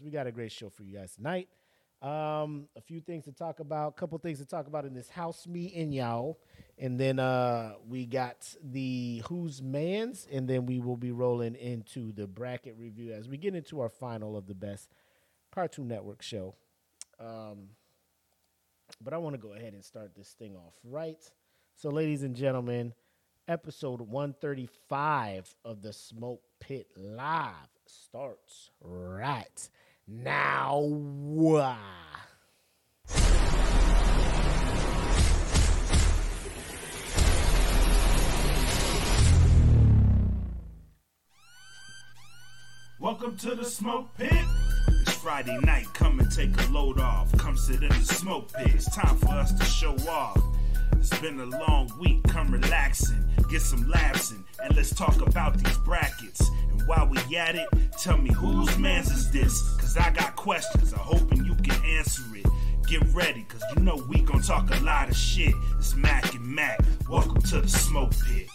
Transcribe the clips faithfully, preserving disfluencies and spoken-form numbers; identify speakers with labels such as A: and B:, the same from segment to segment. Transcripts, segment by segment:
A: We got a great show for you guys tonight. Um, a few things to talk about, a couple things to talk about in this house, me and y'all. And then uh, we got the Who's Mans, and then we will be rolling into the bracket review as we get into our final of the best Cartoon Network show. Um, but I want to go ahead and start this thing off right. So, ladies and gentlemen, episode one thirty-five of the Smoke Pit Live starts right now.
B: Welcome to the Smoke Pit. It's Friday night, come and take a load off. Come sit in the smoke pit, it's time for us to show off. It's been a long week, come relaxing, get some laughs in, and let's talk about these brackets. And while we at it, tell me whose man's is this? Cause I got questions, I'm hoping you can answer it. Get ready, cause you know we gon' talk a lot of shit. It's Mac and Mac, welcome to the Smoke Pit.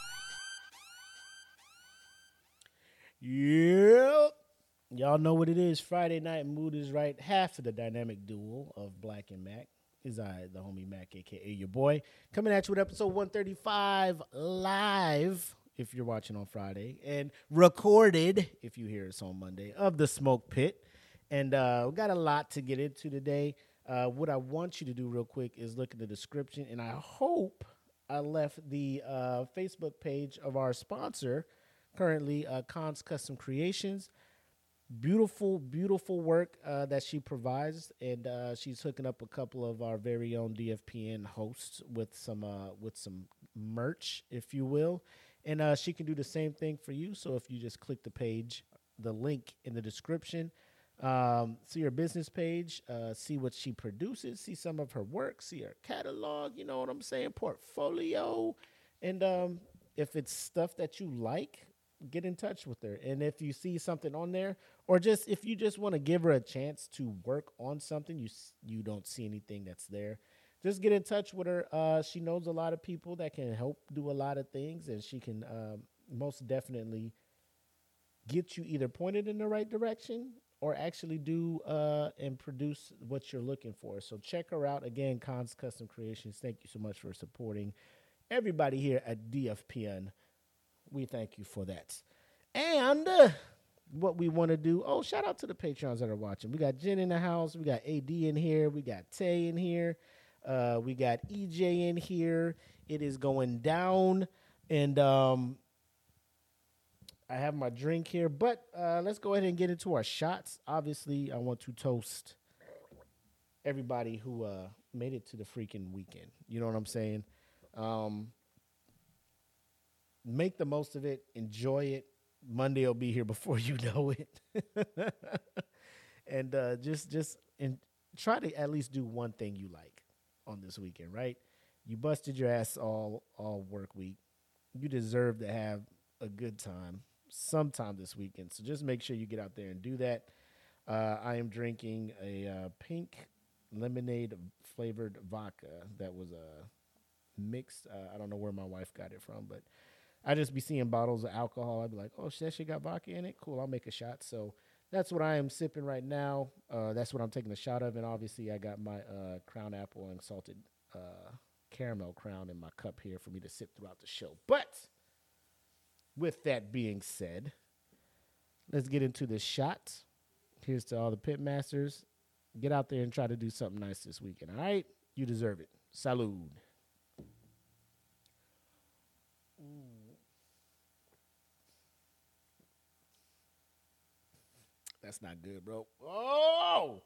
A: Yep. Y'all know what it is. Friday night mood is right. Half of the dynamic duo of Black and Mac is I, the homie Mac, a k a your boy, coming at you with episode one thirty-five live, if you're watching on Friday, and recorded, if you hear us on Monday, of the Smoke Pit. And uh, we got a lot to get into today. Uh, what I want you to do real quick is look at the description, and I hope I left the uh, Facebook page of our sponsor, currently uh, Khan's Custom Creations. Beautiful, beautiful work uh, that she provides, and uh, she's hooking up a couple of our very own D F P N hosts with some uh, with some merch, if you will, and uh, she can do the same thing for you. So if you just click the page, the link in the description, um, see her business page, uh, see what she produces, see some of her work, see her catalog. You know what I'm saying? Portfolio, and um, if it's stuff that you like, get in touch with her. And if you see something on there, or just if you just want to give her a chance to work on something, you you don't see anything that's there, just get in touch with her. Uh, she knows a lot of people that can help do a lot of things, and she can um, most definitely get you either pointed in the right direction or actually do uh, and produce what you're looking for. So check her out. Again, Khan's Custom Creations. Thank you so much for supporting everybody here at D F P N. We thank you for that. And uh, what we want to do, oh, shout out to the Patreons that are watching. We got Jen in the house. We got A D in here. We got Tay in here. Uh, we got E J in here. It is going down. And um, I have my drink here. But uh, let's go ahead and get into our shots. Obviously, I want to toast everybody who uh, made it to the freaking weekend. You know what I'm saying? Um Make the most of it. Enjoy it. Monday will be here before you know it. and uh, just just and try to at least do one thing you like on this weekend, right? You busted your ass all all work week. You deserve to have a good time sometime this weekend. So just make sure you get out there and do that. Uh, I am drinking a uh, pink lemonade flavored vodka that was uh, mixed. Uh, I don't know where my wife got it from, but I just be seeing bottles of alcohol. I'd be like, oh, that shit got vodka in it? Cool, I'll make a shot. So that's what I am sipping right now. Uh, that's what I'm taking a shot of. And obviously I got my uh, Crown Apple and salted uh, caramel crown in my cup here for me to sip throughout the show. But with that being said, let's get into the shots. Here's to all the pit masters. Get out there and try to do something nice this weekend, all right? You deserve it. Salud. That's not good, bro. Oh!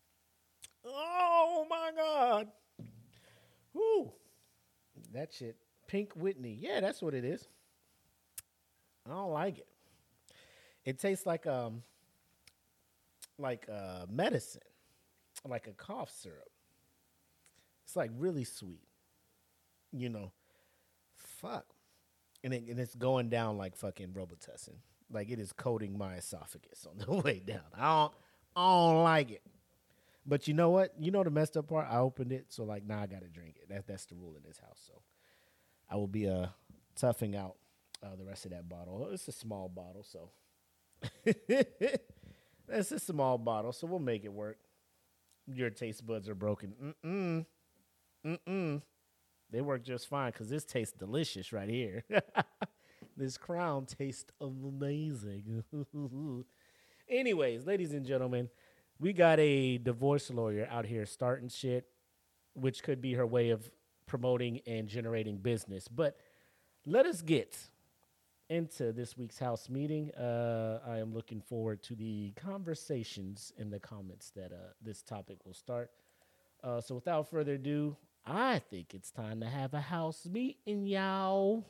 A: Oh, my God. Whoo. That shit. Pink Whitney. Yeah, that's what it is. I don't like it. It tastes like um, like uh, medicine, like a cough syrup. It's like really sweet, you know. Fuck. And, it, and it's going down like fucking Robitussin. Like it is coating my esophagus on the way down. I don't, I don't like it. But you know what? You know the messed up part? I opened it, so like now I gotta drink it. That that's the rule in this house. So I will be uh toughing out uh, the rest of that bottle. It's a small bottle, so It's a small bottle, so we'll make it work. Your taste buds are broken. Mm-mm. Mm-mm. They work just fine because this tastes delicious right here. This crown tastes amazing. Anyways, ladies and gentlemen, we got a divorce lawyer out here starting shit, which could be her way of promoting and generating business. But let us get into this week's house meeting. Uh, I am looking forward to the conversations in the comments that uh, this topic will start. Uh, so without further ado, I think it's time to have a house meeting, y'all.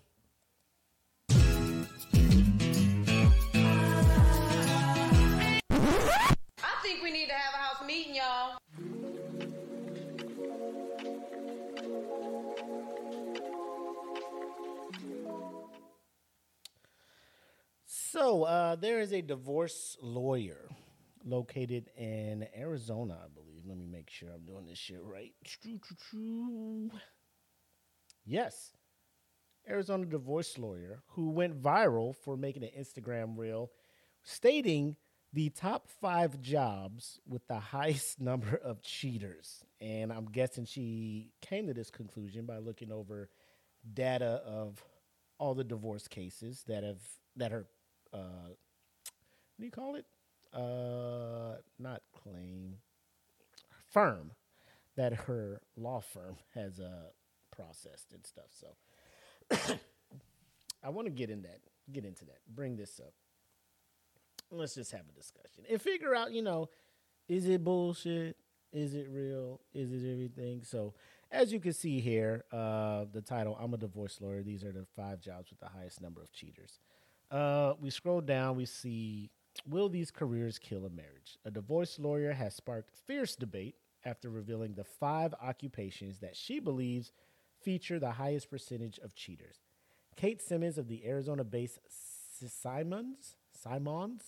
C: I think we need to have a house meeting, y'all.
A: So uh, there is a divorce lawyer located in Arizona, I believe. Let me make sure I'm doing this shit right. Yes. Arizona divorce lawyer who went viral for making an Instagram reel stating the top five jobs with the highest number of cheaters. And I'm guessing she came to this conclusion by looking over data of all the divorce cases that have that are uh, what do you call it? Uh, not claim firm that her law firm has uh, processed and stuff. So I want to get in that, get into that, bring this up. Let's just have a discussion and figure out, you know, is it bullshit? Is it real? Is it everything? So as you can see here, uh, the title, I'm a divorce lawyer. These are the five jobs with the highest number of cheaters. Uh, we scroll down, we see, will these careers kill a marriage? A divorce lawyer has sparked fierce debate after revealing the five occupations that she believes feature the highest percentage of cheaters. Kate Simmons of the Arizona-based Simons, Simons,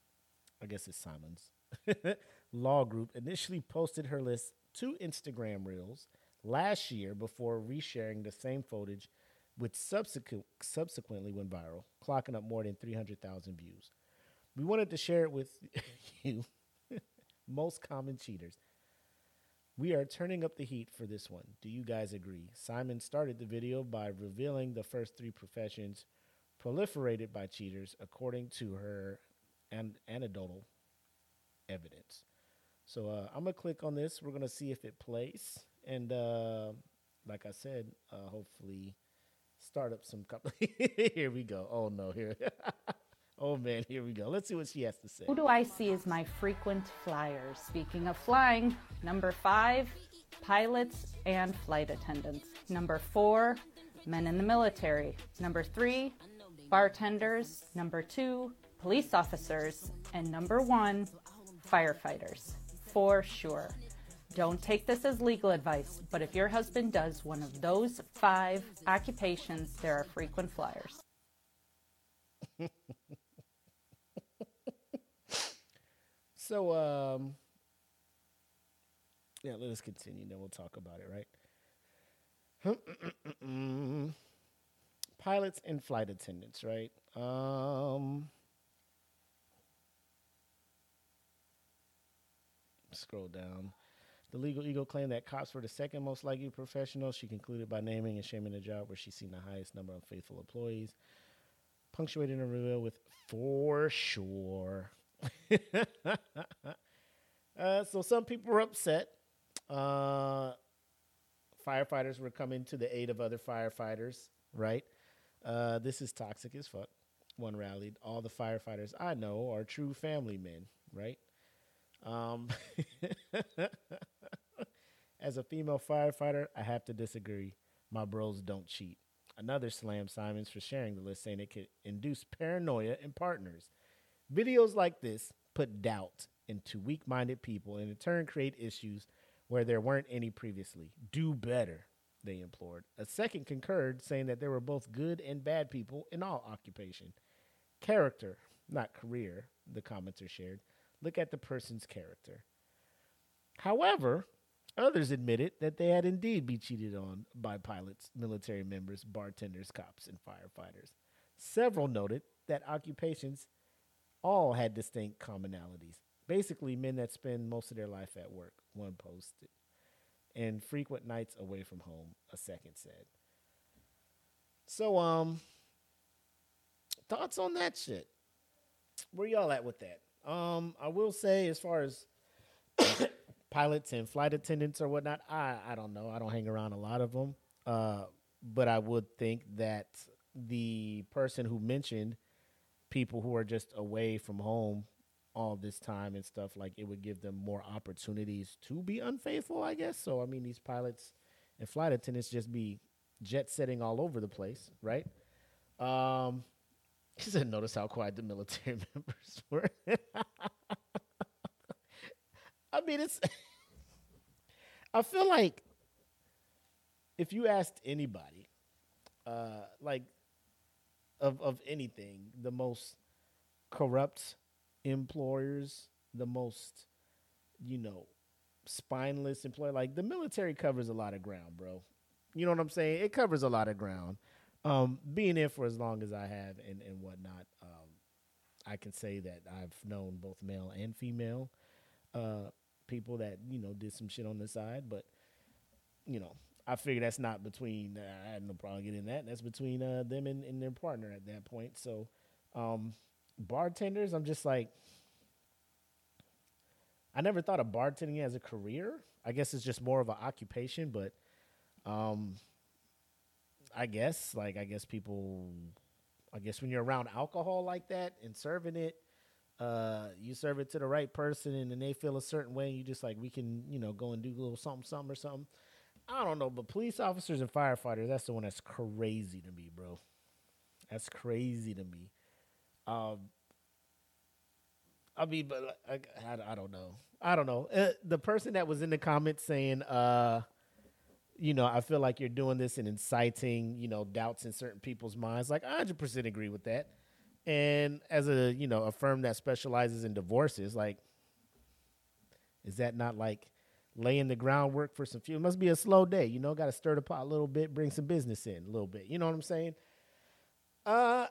A: I guess it's Simons, Law Group initially posted her list to Instagram Reels last year before resharing the same footage, which subsequent, subsequently went viral, clocking up more than three hundred thousand views. We wanted to share it with you, most common cheaters. We are turning up the heat for this one. Do you guys agree? Simon started the video by revealing the first three professions proliferated by cheaters, according to her an- anecdotal evidence. So uh, I'm going to click on this. We're going to see if it plays. And uh, like I said, uh, hopefully start up some... Co- here we go. Oh, no. Here. Oh, man. Here we go. Let's see what she has to say.
D: Who do I see as my frequent flyers? Speaking of flying, number five, pilots and flight attendants. Number four, men in the military. Number three, bartenders. Number two, police officers. And number one, firefighters. For sure. Don't take this as legal advice, but if your husband does one of those five occupations, there are frequent flyers.
A: So, um, yeah, let us continue, then we'll talk about it, right? Pilots and flight attendants, right? Um, scroll down. The Legal Eagle claimed that cops were the second most likely professional. She concluded by naming and shaming a job where she's seen the highest number of faithful employees, punctuating a reveal with "for sure." uh, so some people were upset. Uh, firefighters were coming to the aid of other firefighters, right? Uh, this is toxic as fuck. One rallied. All the firefighters I know are true family men, right? Um, as a female firefighter, I have to disagree. My bros don't cheat. Another slammed Simons for sharing the list, saying it could induce paranoia in partners. Videos like this put doubt into weak-minded people and in turn create issues where there weren't any previously. Do better, they implored. A second concurred, saying that there were both good and bad people in all occupation. Character, not career, the commenter shared. Look at the person's character. However, others admitted that they had indeed been cheated on by pilots, military members, bartenders, cops, and firefighters. Several noted that occupations all had distinct commonalities. Basically, men that spend most of their life at work, one posted. And frequent nights away from home, a second said. So, um, thoughts on that shit? Where y'all at with that? Um, I will say, as far as pilots and flight attendants or whatnot, I, I don't know. I don't hang around a lot of them. Uh, but I would think that the person who mentioned people who are just away from home all this time and stuff, like it would give them more opportunities to be unfaithful, I guess. So, I mean, these pilots and flight attendants just be jet setting all over the place, right? Um, he said, notice how quiet the military members were. I mean, it's, I feel like if you asked anybody, uh, like of, of anything, the most corrupt employers, the most, you know, spineless employer, like the military covers a lot of ground, bro. You know what I'm saying? It covers a lot of ground. Um, being there for as long as I have and, and whatnot, um, I can say that I've known both male and female uh, people that, you know, did some shit on the side. But, you know, I figure that's not between, uh, I had no problem getting that. That's between uh, them and, and their partner at that point. So, um, bartenders, I'm just like, I never thought of bartending as a career. I guess it's just more of an occupation, but um, I guess, like, I guess people, I guess when you're around alcohol like that and serving it, uh, you serve it to the right person and then they feel a certain way. And you just like, we can, you know, go and do a little something, something or something. I don't know, but police officers and firefighters, that's the one that's crazy to me, bro. That's crazy to me. Um, I mean, but I, I, I don't know. I don't know. Uh, the person that was in the comments saying, uh, you know, I feel like you're doing this and inciting, you know, doubts in certain people's minds. Like, I one hundred percent agree with that. And as a, you know, a firm that specializes in divorces, like, is that not like laying the groundwork for some fuel? It must be a slow day, you know, got to stir the pot a little bit, bring some business in a little bit. You know what I'm saying? Uh,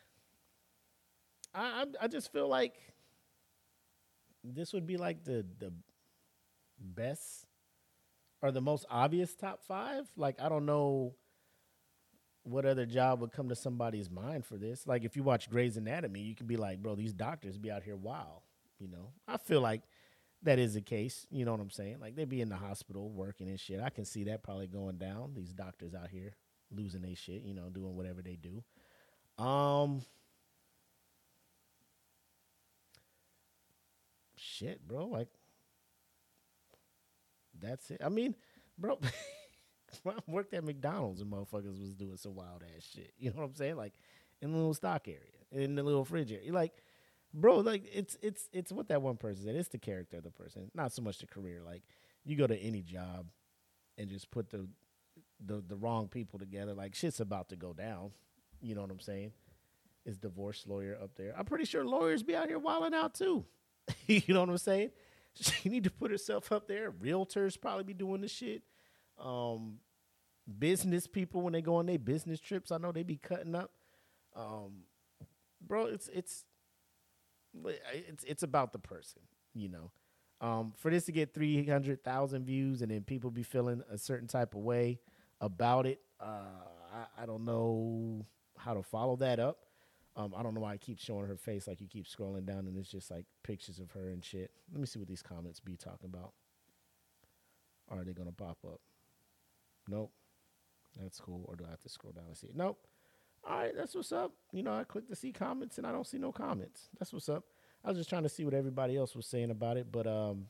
A: I, I just feel like this would be like the the best or the most obvious top five. Like, I don't know what other job would come to somebody's mind for this. Like, if you watch Grey's Anatomy, you can be like, bro, these doctors be out here wild. You know, I feel like that is the case. You know what I'm saying? Like, they be in the hospital working and shit. I can see that probably going down. These doctors out here losing their shit, you know, doing whatever they do. Um, shit, bro. Like, that's it. I mean, bro, when I worked at McDonald's and motherfuckers was doing some wild ass shit. You know what I'm saying? Like, in the little stock area, in the little fridge area. You're like, bro, like, it's it's it's what that one person said. It's the character of the person, not so much the career. Like, you go to any job and just put the the the wrong people together, like, shit's about to go down. You know what I'm saying? Is divorce lawyer up there? I'm pretty sure lawyers be out here wilding out too. You know what I'm saying? She need to put herself up there. Realtors probably be doing this shit. Um, business people, when they go on their business trips, I know they be cutting up. Um, bro, it's it's it's it's about the person, you know. Um, for this to get three hundred thousand views and then people be feeling a certain type of way about it, uh, I, I don't know how to follow that up. Um, I don't know why I keep showing her face. Like, you keep scrolling down and it's just like pictures of her and shit. Let me see what these comments be talking about. Are they gonna pop up? Nope. That's cool. Or do I have to scroll down and see it? Nope. All right, that's what's up. You know, I click to see comments and I don't see no comments. That's what's up. I was just trying to see what everybody else was saying about it, but um,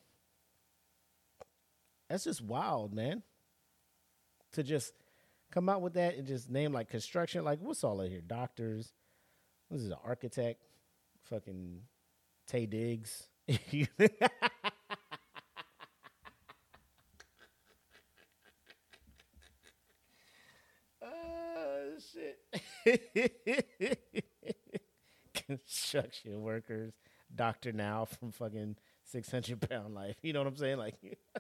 A: that's just wild, man. To just come out with that and just name like construction, like what's all in here? Doctors. This is an architect. Fucking Tay Diggs. Oh, shit. Construction workers. Doctor Now from fucking six hundred pound life. You know what I'm saying? Like,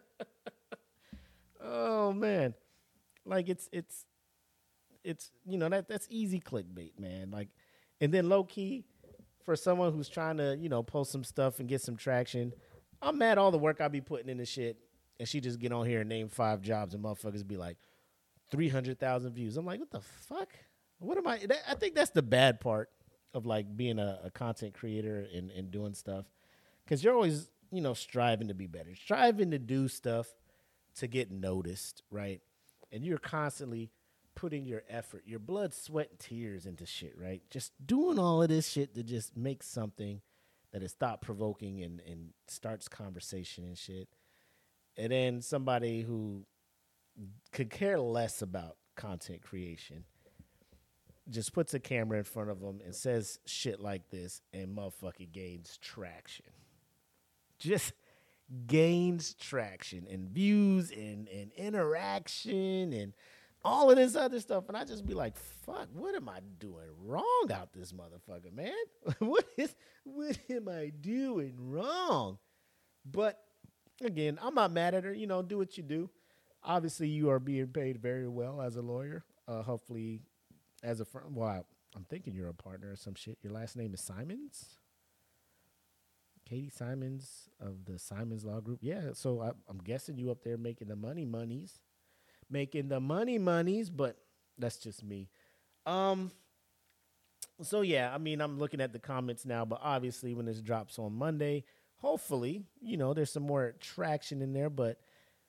A: oh, man. Like, it's, it's, it's, you know, that that's easy clickbait, man. Like, and then low key, for someone who's trying to, you know, post some stuff and get some traction, I'm mad all the work I be putting into shit, and she just get on here and name five jobs, and motherfuckers be like, three hundred thousand views. I'm like, what the fuck? What am I? That, I think that's the bad part of like being a, a content creator and, and doing stuff, because you're always, you know, striving to be better, striving to do stuff to get noticed, right? And you're constantly putting your effort, your blood, sweat, and tears into shit, right? Just doing all of this shit to just make something that is thought-provoking and, and starts conversation and shit. And then somebody who could care less about content creation just puts a camera in front of them and says shit like this, and motherfucking gains traction. Just gains traction and views and, and interaction and all of this other stuff. And I just be like, fuck, what am I doing wrong out this motherfucker, man? what is what am I doing wrong? But again, I'm not mad at her. You know, do what you do. Obviously, you are being paid very well as a lawyer. Uh, hopefully, as a friend. Well, I, I'm thinking you're a partner or some shit. Your last name is Simons? Katie Simons of the Simons Law Group. Yeah, so I, I'm guessing you up there making the money monies. Making the money monies, but that's just me. Um. So, yeah, I mean, I'm looking at the comments now, but obviously when this drops on Monday, hopefully, you know, there's some more traction in there, but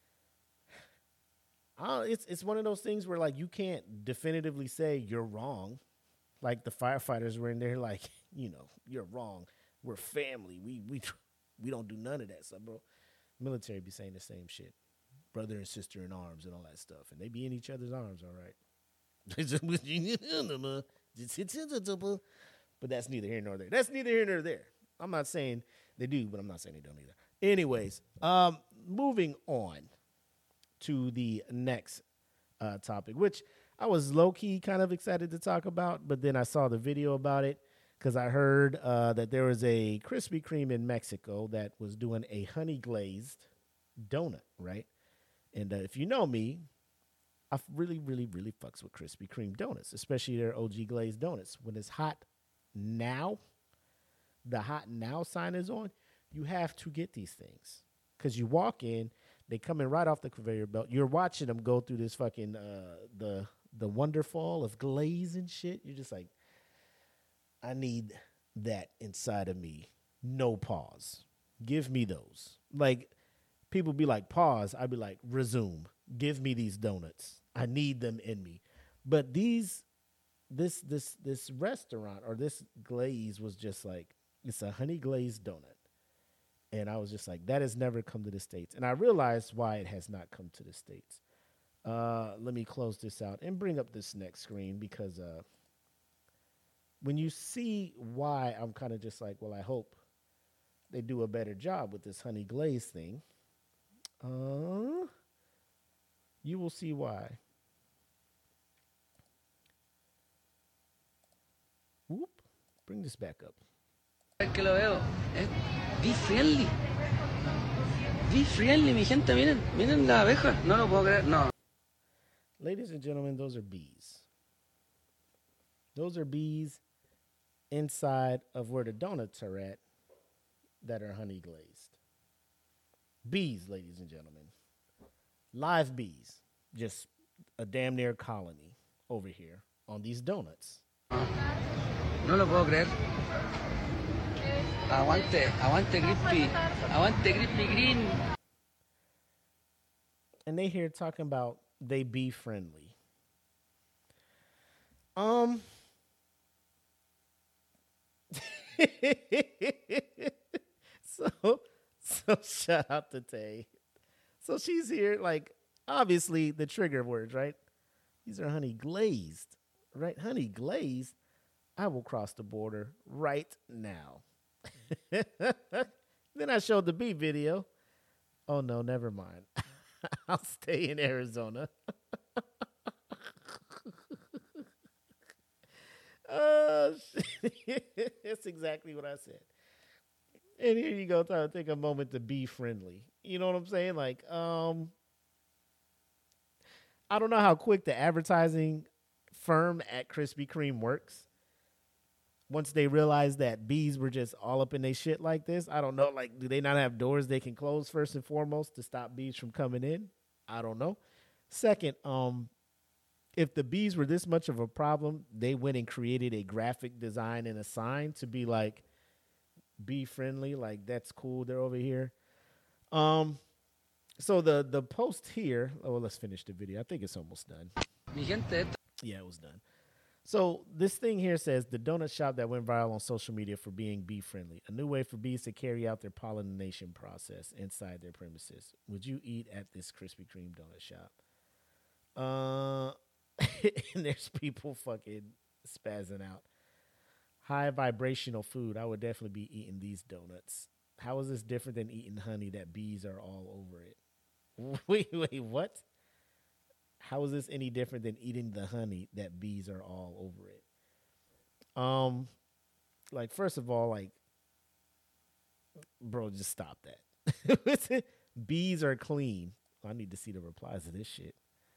A: Uh, it's it's one of those things where, like, you can't definitively say you're wrong. Like, the firefighters were in there like, you know, you're wrong. We're family. We we we don't do none of that stuff, bro. Military be saying the same shit. Brother and sister in arms and all that stuff. And they be in each other's arms, all right. But that's neither here nor there. That's neither here nor there. I'm not saying they do, but I'm not saying they don't either. Anyways, um, moving on to the next uh, topic, which I was low-key kind of excited to talk about, but then I saw the video about it because I heard uh, that there was a Krispy Kreme in Mexico that was doing a honey-glazed donut, right? And uh, if you know me, I really, really, really fucks with Krispy Kreme donuts, especially their O G glazed donuts. When it's hot now, the hot now sign is on, you have to get these things because you walk in, they come in right off the conveyor belt. You're watching them go through this fucking, uh, the the wonderfall of glaze and shit. You're just like, I need that inside of me. No pause. Give me those. Like, people be like, pause. I'd be like, resume. Give me these donuts. I need them in me. But these, this, this, this restaurant or this glaze was just like, it's a honey glazed donut. And I was just like, that has never come to the States. And I realized why it has not come to the States. Uh, let me close this out and bring up this next screen because uh, when you see why, I'm kind of just like, well, I hope they do a better job with this honey glaze thing. Uh, you will see why. Whoop. Bring this back up.
E: Que lo veo, es bee friendly. Bee friendly, mi gente, miren, miren la abeja, no lo puedo creer, no.
A: Ladies and gentlemen, those are bees. Those are bees inside of where the donuts are at that are honey glazed. Bees, ladies and gentlemen. Live bees. Just a damn near colony over here on these donuts.
E: No lo puedo creer. Aguante, aguante Krispy, aguante Krispy Kreme.
A: And they here talking about they bee friendly. Um. so, so shout out to Tay. So she's here, like, obviously the trigger words, right? These are honey glazed, right? Honey glazed. I will cross the border right now. Then I showed the bee video. Oh no, never mind. I'll stay in Arizona. Oh, shit. That's exactly what I said. And here you go, trying to take a moment to be friendly. You know what I'm saying? Like, um, I don't know how quick the advertising firm at Krispy Kreme works. once they realized that bees were just all up in their shit like this. I don't know. Like, do they not have doors they can close first and foremost to stop bees from coming in? I don't know. Second, um, if the bees were this much of a problem, they went and created a graphic design and a sign to be like bee friendly. Like, that's cool. They're over here. Um, so the the post here. Oh, well, let's finish the video. I think it's almost done.
E: Mi gente,
A: Yeah, it was done. So this thing here says the donut shop that went viral on social media for being bee friendly, a new way for bees to carry out their pollination process inside their premises. Would you eat at this Krispy Kreme donut shop? Uh, and there's people fucking spazzing out. High vibrational food. I would definitely be eating these donuts. How is this different than eating honey that bees are all over it? Wait, wait, what? How is this any different than eating the honey that bees are all over it? Um, like, first of all, like, bro, just stop that. Bees are clean. I need to see the replies to this shit.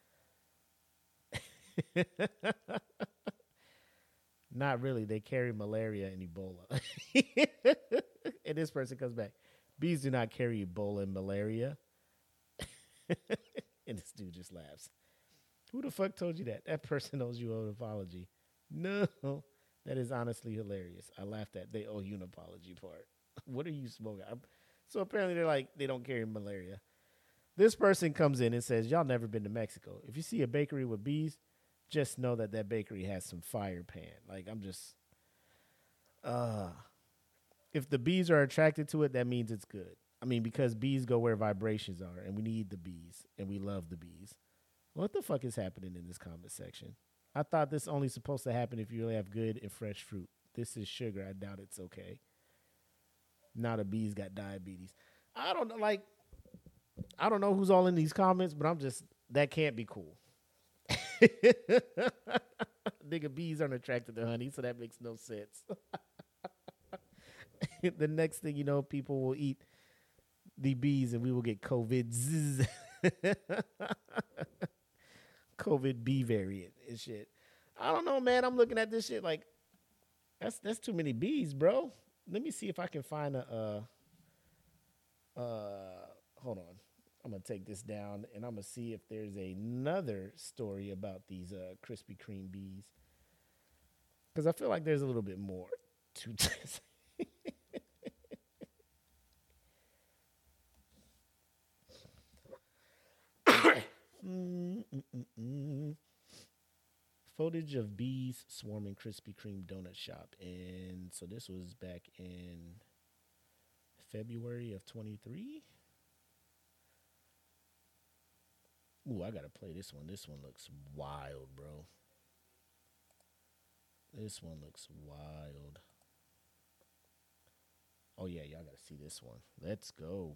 A: Not really. They carry malaria and Ebola. And this person comes back. Bees do not carry Ebola and malaria. And this dude just laughs. Who the fuck told you that? That person owes you an apology. No, that is honestly hilarious. I laughed at they owe you an apology part. What are you smoking? I'm, so apparently they're like, they don't carry malaria. This person comes in and says, y'all never been to Mexico. If you see a bakery with bees, just know that that bakery has some fire pan. Like, I'm just, uh, if the bees are attracted to it, that means it's good. I mean, because bees go where vibrations are, and we need the bees, and we love the bees. What the fuck is happening in this comment section? I thought this only supposed to happen if you really have good and fresh fruit. This is sugar. I doubt it's okay. Now the bees got diabetes. I don't know, like, I don't know who's all in these comments, but I'm just, that can't be cool. Nigga, bees aren't attracted to honey, so that makes no sense. The next thing you know, people will eat the bees and we will get COVID. COVID bee variant and shit. I don't know, man. I'm looking at this shit like that's that's too many bees, bro. Let me see if I can find a uh uh hold on. I'm gonna take this down and I'm gonna see if there's another story about these uh Krispy Kreme bees. Because I feel like there's a little bit more to this. Mm-mm-mm. Footage of bees swarming Krispy Kreme donut shop. And so this was back in February of twenty-three. Ooh, I gotta play this one. This one looks wild, bro. This one looks wild. Oh yeah, y'all gotta see this one. Let's go.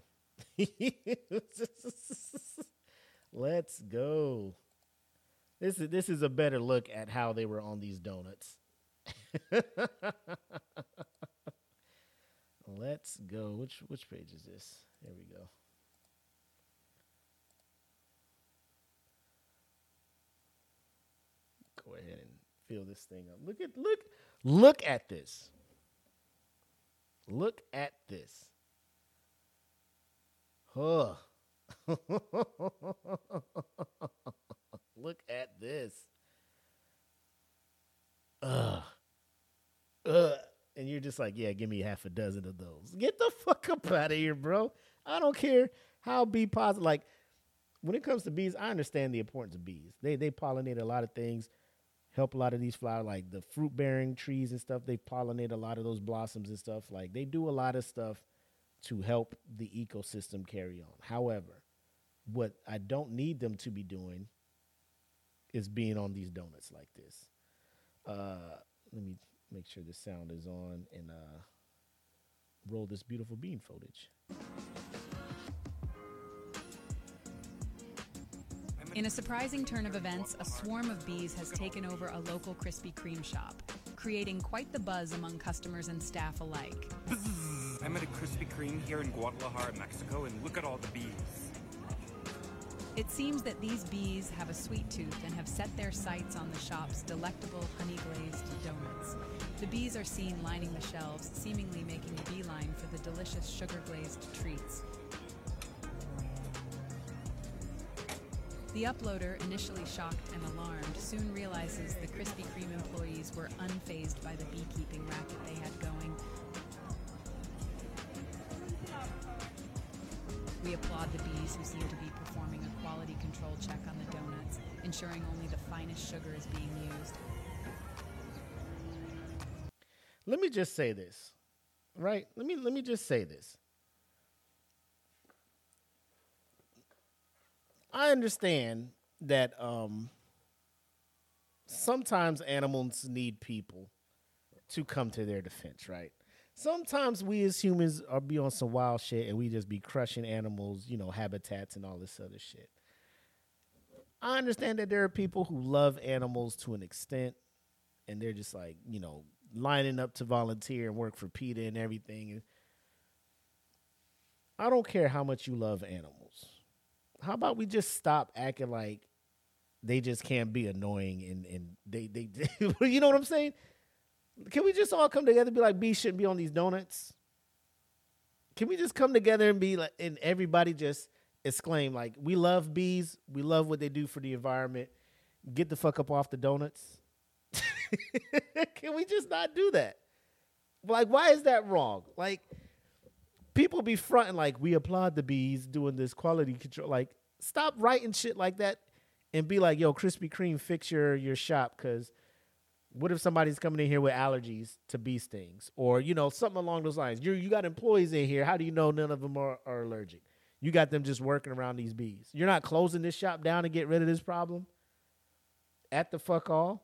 A: Let's go. This is this is a better look at how they were on these donuts. Let's go. Which which page is this? Here we go. Go ahead and fill this thing up. Look at look look at this. Look at this. Huh. Look at this. Ugh. Ugh. And you're just like, yeah, give me half a dozen of those. Get the fuck up out of here, bro. I don't care how bee positive. Like, when it comes to bees, I understand the importance of bees. They they pollinate a lot of things, help a lot of these flowers, like the fruit-bearing trees and stuff. They pollinate a lot of those blossoms and stuff. Like, they do a lot of stuff to help the ecosystem carry on. However, what I don't need them to be doing is being on these donuts like this. Uh, let me make sure the sound is on and uh, roll this beautiful bean footage.
F: In a surprising turn of events, a swarm of bees has taken over a local Krispy Kreme shop, creating quite the buzz among customers and staff alike.
G: I'm at a Krispy Kreme here in Guadalajara, Mexico, and look at all the bees.
F: It seems that these bees have a sweet tooth and have set their sights on the shop's delectable honey-glazed donuts. The bees are seen lining the shelves, seemingly making a beeline for the delicious sugar-glazed treats. The uploader, initially shocked and alarmed, soon realizes the Krispy Kreme employees were unfazed by the beekeeping racket they had going. We applaud the bees who seem to be performing a quality control check on the donuts, ensuring only the finest sugar is being used.
A: Let me just say this, right? Let me let me just say this. I understand that um, sometimes animals need people to come to their defense, right? Sometimes we as humans are be on some wild shit and we just be crushing animals, you know, habitats and all this other shit. I understand that there are people who love animals to an extent and they're just like, you know, lining up to volunteer and work for PETA and everything. I don't care how much you love animals. How about we just stop acting like they just can't be annoying and, and they, they, you know what I'm saying? Can we just all come together and be like, bees shouldn't be on these donuts? Can we just come together and be like, and everybody just exclaim like, we love bees. We love what they do for the environment. Get the fuck up off the donuts. Can we just not do that? Like, why is that wrong? Like, people be fronting like, we applaud the bees doing this quality control. Like, stop writing shit like that and be like, yo, Krispy Kreme, fix your, your shop, because what if somebody's coming in here with allergies to bee stings? Or, you know, something along those lines. You you got employees in here. How do you know none of them are, are allergic? You got them just working around these bees. You're not closing this shop down to get rid of this problem? At the fuck all?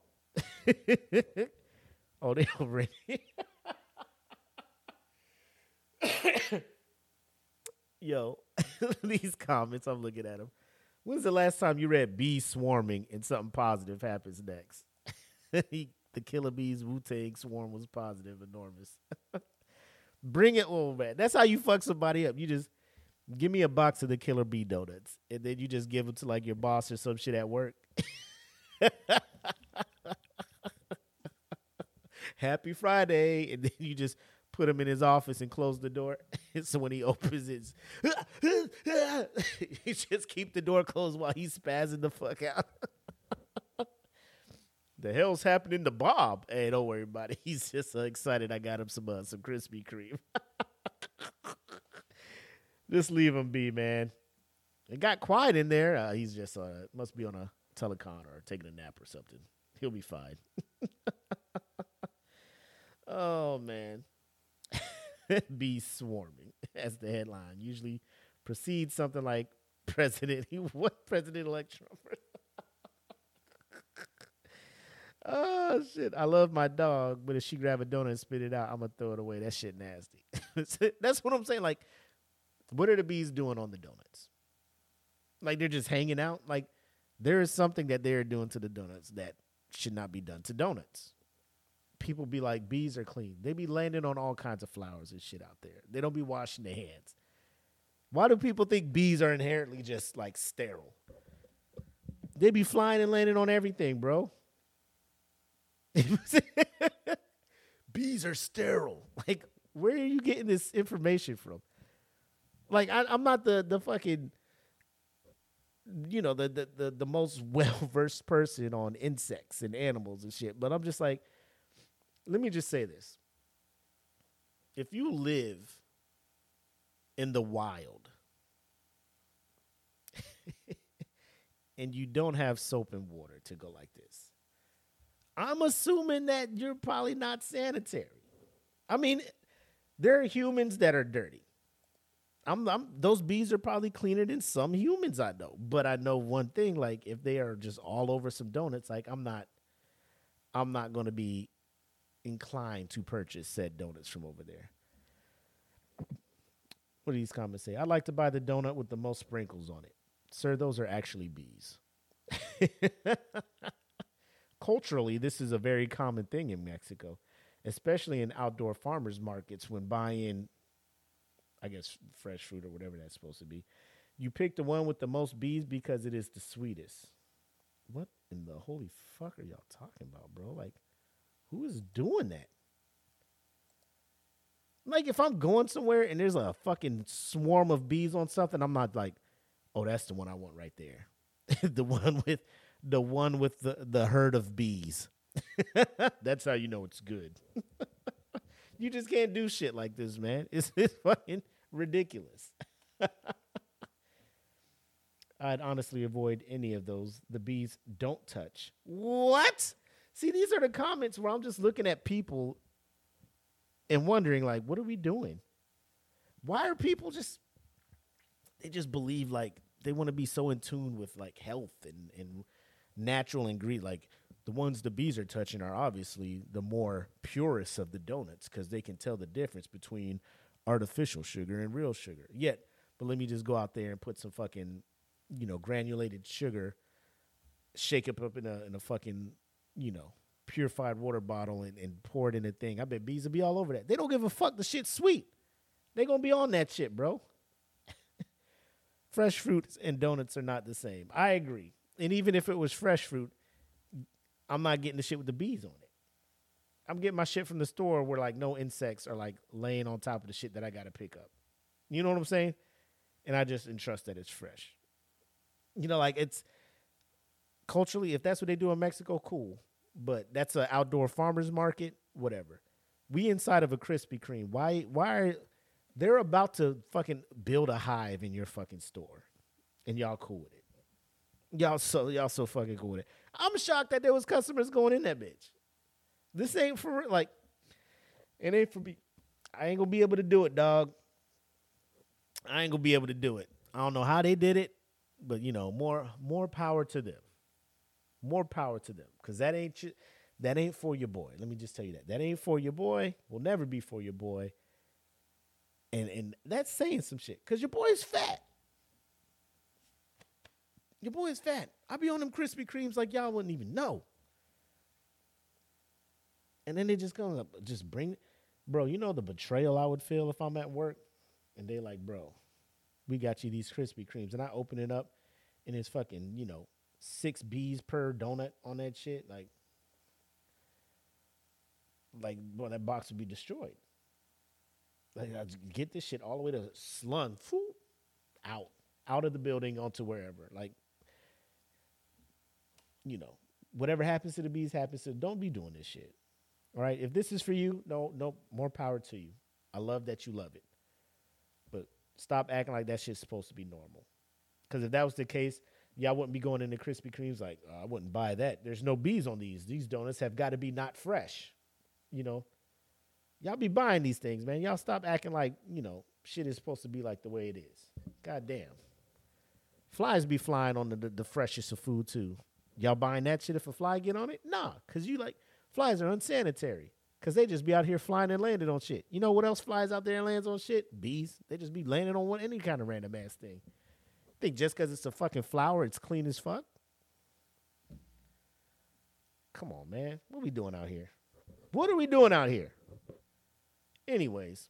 A: Oh, they already. Yo, these comments, I'm looking at them. When's the last time you read bee swarming and something positive happens next? The Killer Bees Wu-Tang swarm was positive, enormous. Bring it on, man. That's how you fuck somebody up. You just give me a box of the Killer Bee donuts, and then you just give them to like your boss or some shit at work. Happy Friday, and then you just put him in his office and close the door. So when he opens it, you just keep the door closed while he's spazzing the fuck out. The hell's happening to Bob? Hey, don't worry about it. He's just so excited I got him some uh, some Krispy Kreme. Just leave him be, man. It got quiet in there. Uh, he's just uh, must be on a telecon or taking a nap or something. He'll be fine. Oh, man. Be swarming as the headline. Usually precedes something like President. What President-elect Trump? Oh, shit. I love my dog, but if she grab a donut and spit it out, I'm going to throw it away. That shit nasty. That's what I'm saying. Like, what are the bees doing on the donuts? Like, they're just hanging out? Like, there is something that they're doing to the donuts that should not be done to donuts. People be like, bees are clean. They be landing on all kinds of flowers and shit out there. They don't be washing their hands. Why do people think bees are inherently just, like, sterile? They be flying and landing on everything, bro. Bees are sterile. Like, where are you getting this information from? Like, I, I'm not the the fucking, you know, the the the, the most well versed person on insects and animals and shit. But I'm just like, let me just say this: if you live in the wild and you don't have soap and water to go like this, I'm assuming that you're probably not sanitary. I mean, there are humans that are dirty. I'm, I'm, those bees are probably cleaner than some humans I know. But I know one thing, like, if they are just all over some donuts, like, I'm not, I'm not going to be inclined to purchase said donuts from over there. What do these comments say? I'd like to buy the donut with the most sprinkles on it. Sir, those are actually bees. Culturally, this is a very common thing in Mexico, especially in outdoor farmers markets when buying, I guess, fresh fruit or whatever that's supposed to be. You pick the one with the most bees because it is the sweetest. What in the holy fuck are y'all talking about, bro? Like, who is doing that? Like, if I'm going somewhere and there's a fucking swarm of bees on something, I'm not like, oh, that's the one I want right there. the one with the one with the, the herd of bees. That's how you know it's good. You just can't do shit like this, man. It's, it's fucking ridiculous. I'd honestly avoid any of those. The bees don't touch. What? See, these are the comments where I'm just looking at people and wondering, like, what are we doing? Why are people just, they just believe, like, they want to be so in tune with, like, health and, and natural ingredients. Like, the ones the bees are touching are obviously the more purest of the donuts because they can tell the difference between artificial sugar and real sugar. Yet, but let me just go out there and put some fucking, you know, granulated sugar, shake it up in a in a fucking, you know, purified water bottle and, and pour it in a thing. I bet bees will be all over that. They don't give a fuck. The shit's sweet. They gonna be on that shit, bro. Fresh fruits and donuts are not the same. I agree. And even if it was fresh fruit, I'm not getting the shit with the bees on it. I'm getting my shit from the store where, like, no insects are, like, laying on top of the shit that I got to pick up. You know what I'm saying? And I just entrust that it's fresh. You know, like, it's culturally, if that's what they do in Mexico, cool. But that's an outdoor farmer's market, whatever. We inside of a Krispy Kreme. Why, why are, they're about to fucking build a hive in your fucking store. And y'all cool with it. Y'all so y'all so fucking cool with it. I'm shocked that there was customers going in that bitch. This ain't for, like, it ain't for me. I ain't gonna be able to do it, dog. I ain't gonna be able to do it. I don't know how they did it, but, you know, more more power to them. More power to them, because that ain't that ain't for your boy. Let me just tell you that. That ain't for your boy. Will never be for your boy. And and that's saying some shit, because your boy's fat. Your boy is fat. I be on them Krispy Kremes like y'all wouldn't even know. And then they just come up, just bring, bro, you know the betrayal I would feel if I'm at work and they like, bro, we got you these Krispy Kremes. And I open it up and it's fucking, you know, six bees per donut on that shit. Like, like, well, that box would be destroyed. Like, I get this shit all the way to slung, foo, out, out of the building onto wherever. Like, you know, whatever happens to the bees happens to, don't be doing this shit. All right. If this is for you, no, no, more power to you. I love that you love it. But stop acting like that shit's supposed to be normal. Because if that was the case, y'all wouldn't be going into Krispy Kremes like, oh, I wouldn't buy that. There's no bees on these. These donuts have got to be not fresh. You know, y'all be buying these things, man. Y'all stop acting like, you know, shit is supposed to be like the way it is. God damn. Flies be flying on the, the, the freshest of food, too. Y'all buying that shit if a fly get on it? Nah, because you like, flies are unsanitary. Because they just be out here flying and landing on shit. You know what else flies out there and lands on shit? Bees. They just be landing on one, any kind of random ass thing. Think just because it's a fucking flower, it's clean as fuck? Come on, man. What are we doing out here? What are we doing out here? Anyways,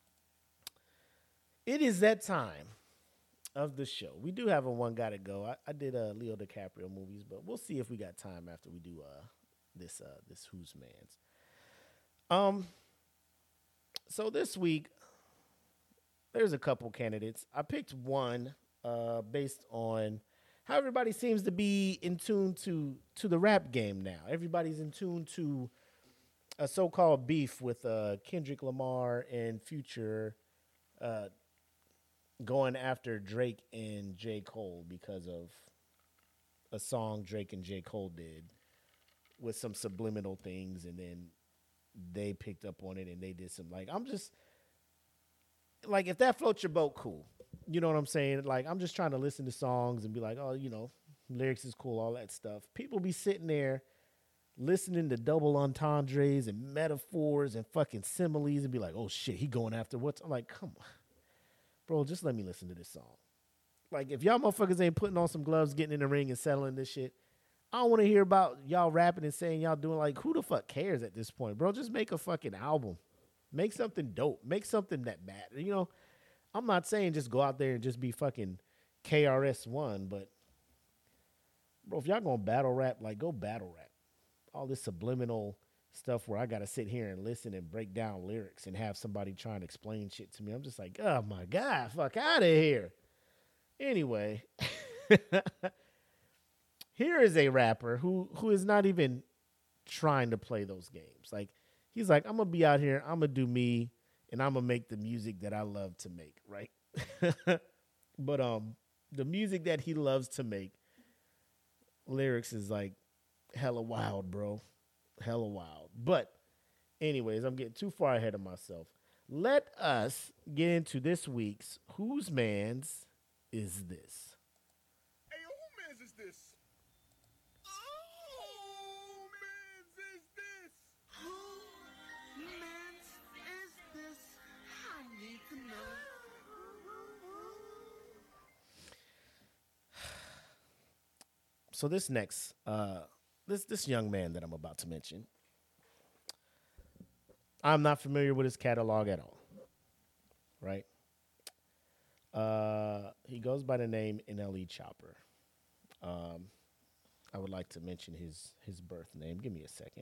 A: it is that time of the show. We do have a one gotta go. I, I did uh, Leo DiCaprio movies, but we'll see if we got time after we do uh, this uh, this Who's Man's. Um. So this week, there's a couple candidates. I picked one uh, based on how everybody seems to be in tune to to the rap game now. Everybody's in tune to a so-called beef with uh, Kendrick Lamar and Future uh, going after Drake and J. Cole because of a song Drake and J. Cole did with some subliminal things, and then they picked up on it and they did some, like, I'm just, like, if that floats your boat, cool. You know what I'm saying? Like, I'm just trying to listen to songs and be like, oh, you know, lyrics is cool, all that stuff. People be sitting there listening to double entendres and metaphors and fucking similes and be like, oh, shit, he going after what's, I'm like, come on. Bro, just let me listen to this song. Like, if y'all motherfuckers ain't putting on some gloves, getting in the ring and settling this shit, I don't want to hear about y'all rapping and saying y'all doing, like, who the fuck cares at this point, bro? Just make a fucking album. Make something dope. Make something that matters. You know, I'm not saying just go out there and just be fucking K R S One, but, bro, if y'all gonna battle rap, like, go battle rap. All this subliminal stuff where I got to sit here and listen and break down lyrics and have somebody try and explain shit to me. I'm just like, oh my God, fuck out of here. Anyway, here is a rapper who who is not even trying to play those games. Like, he's like, I'm going to be out here, I'm going to do me, and I'm going to make the music that I love to make, right? But um, the music that he loves to make, lyrics is like hella wild, bro. Hella wild. But anyways, I'm getting too far ahead of myself. Let us get into this week's Whose Mans Is This?
H: Hey, yo, who mans is this? Oh, mans is this? Who mans is this? I need to know.
A: So this next, uh, this this young man that I'm about to mention, I'm not familiar with his catalog at all, right? Uh, he goes by the name N L E Chopper. Um, I would like to mention his his birth name. Give me a second.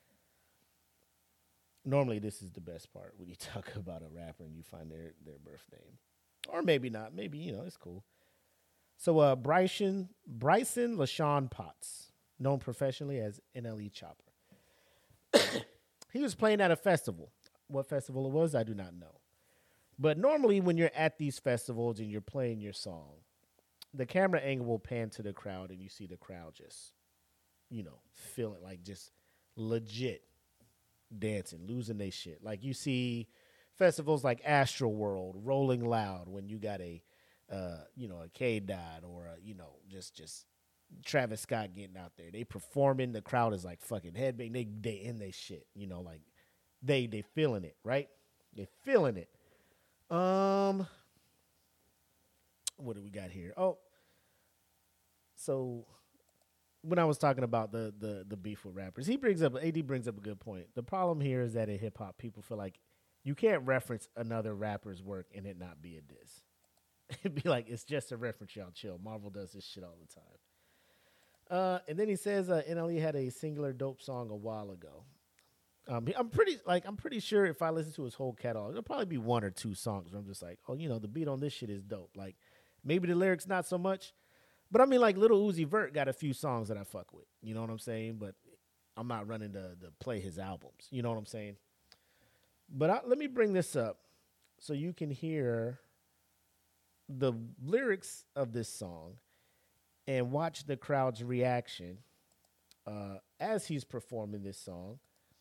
A: Normally, this is the best part when you talk about a rapper and you find their, their birth name. Or maybe not. Maybe, you know, it's cool. So uh, Bryson, Bryson LaShawn Potts, known professionally as N L E Chopper. He was playing at a festival. What festival it was, I do not know. But normally when you're at these festivals and you're playing your song, the camera angle will pan to the crowd and you see the crowd just, you know, feeling like just legit dancing, losing their shit. Like you see festivals like Astroworld, Rolling Loud, when you got a, uh, you know, a K-Dot or, a, you know, just just Travis Scott getting out there. They performing, the crowd is like fucking headbang. They they in they shit, you know, like they they feeling it, right? They feeling it. Um, what do we got here? Oh, so when I was talking about the the the beef with rappers, he brings up A D brings up a good point. The problem here is that in hip hop, people feel like you can't reference another rapper's work and it not be a diss. It'd be like it's just a reference, y'all chill. Marvel does this shit all the time. Uh, and then he says uh, N L E had a singular dope song a while ago. Um, I'm pretty like I'm pretty sure if I listen to his whole catalog, there'll probably be one or two songs where I'm just like, oh, you know, the beat on this shit is dope. Like maybe the lyrics not so much, but I mean like Lil Uzi Vert got a few songs that I fuck with. You know what I'm saying? But I'm not running to to play his albums. You know what I'm saying? But I, let me bring this up so you can hear the lyrics of this song and watch the crowd's reaction uh, as he's performing this song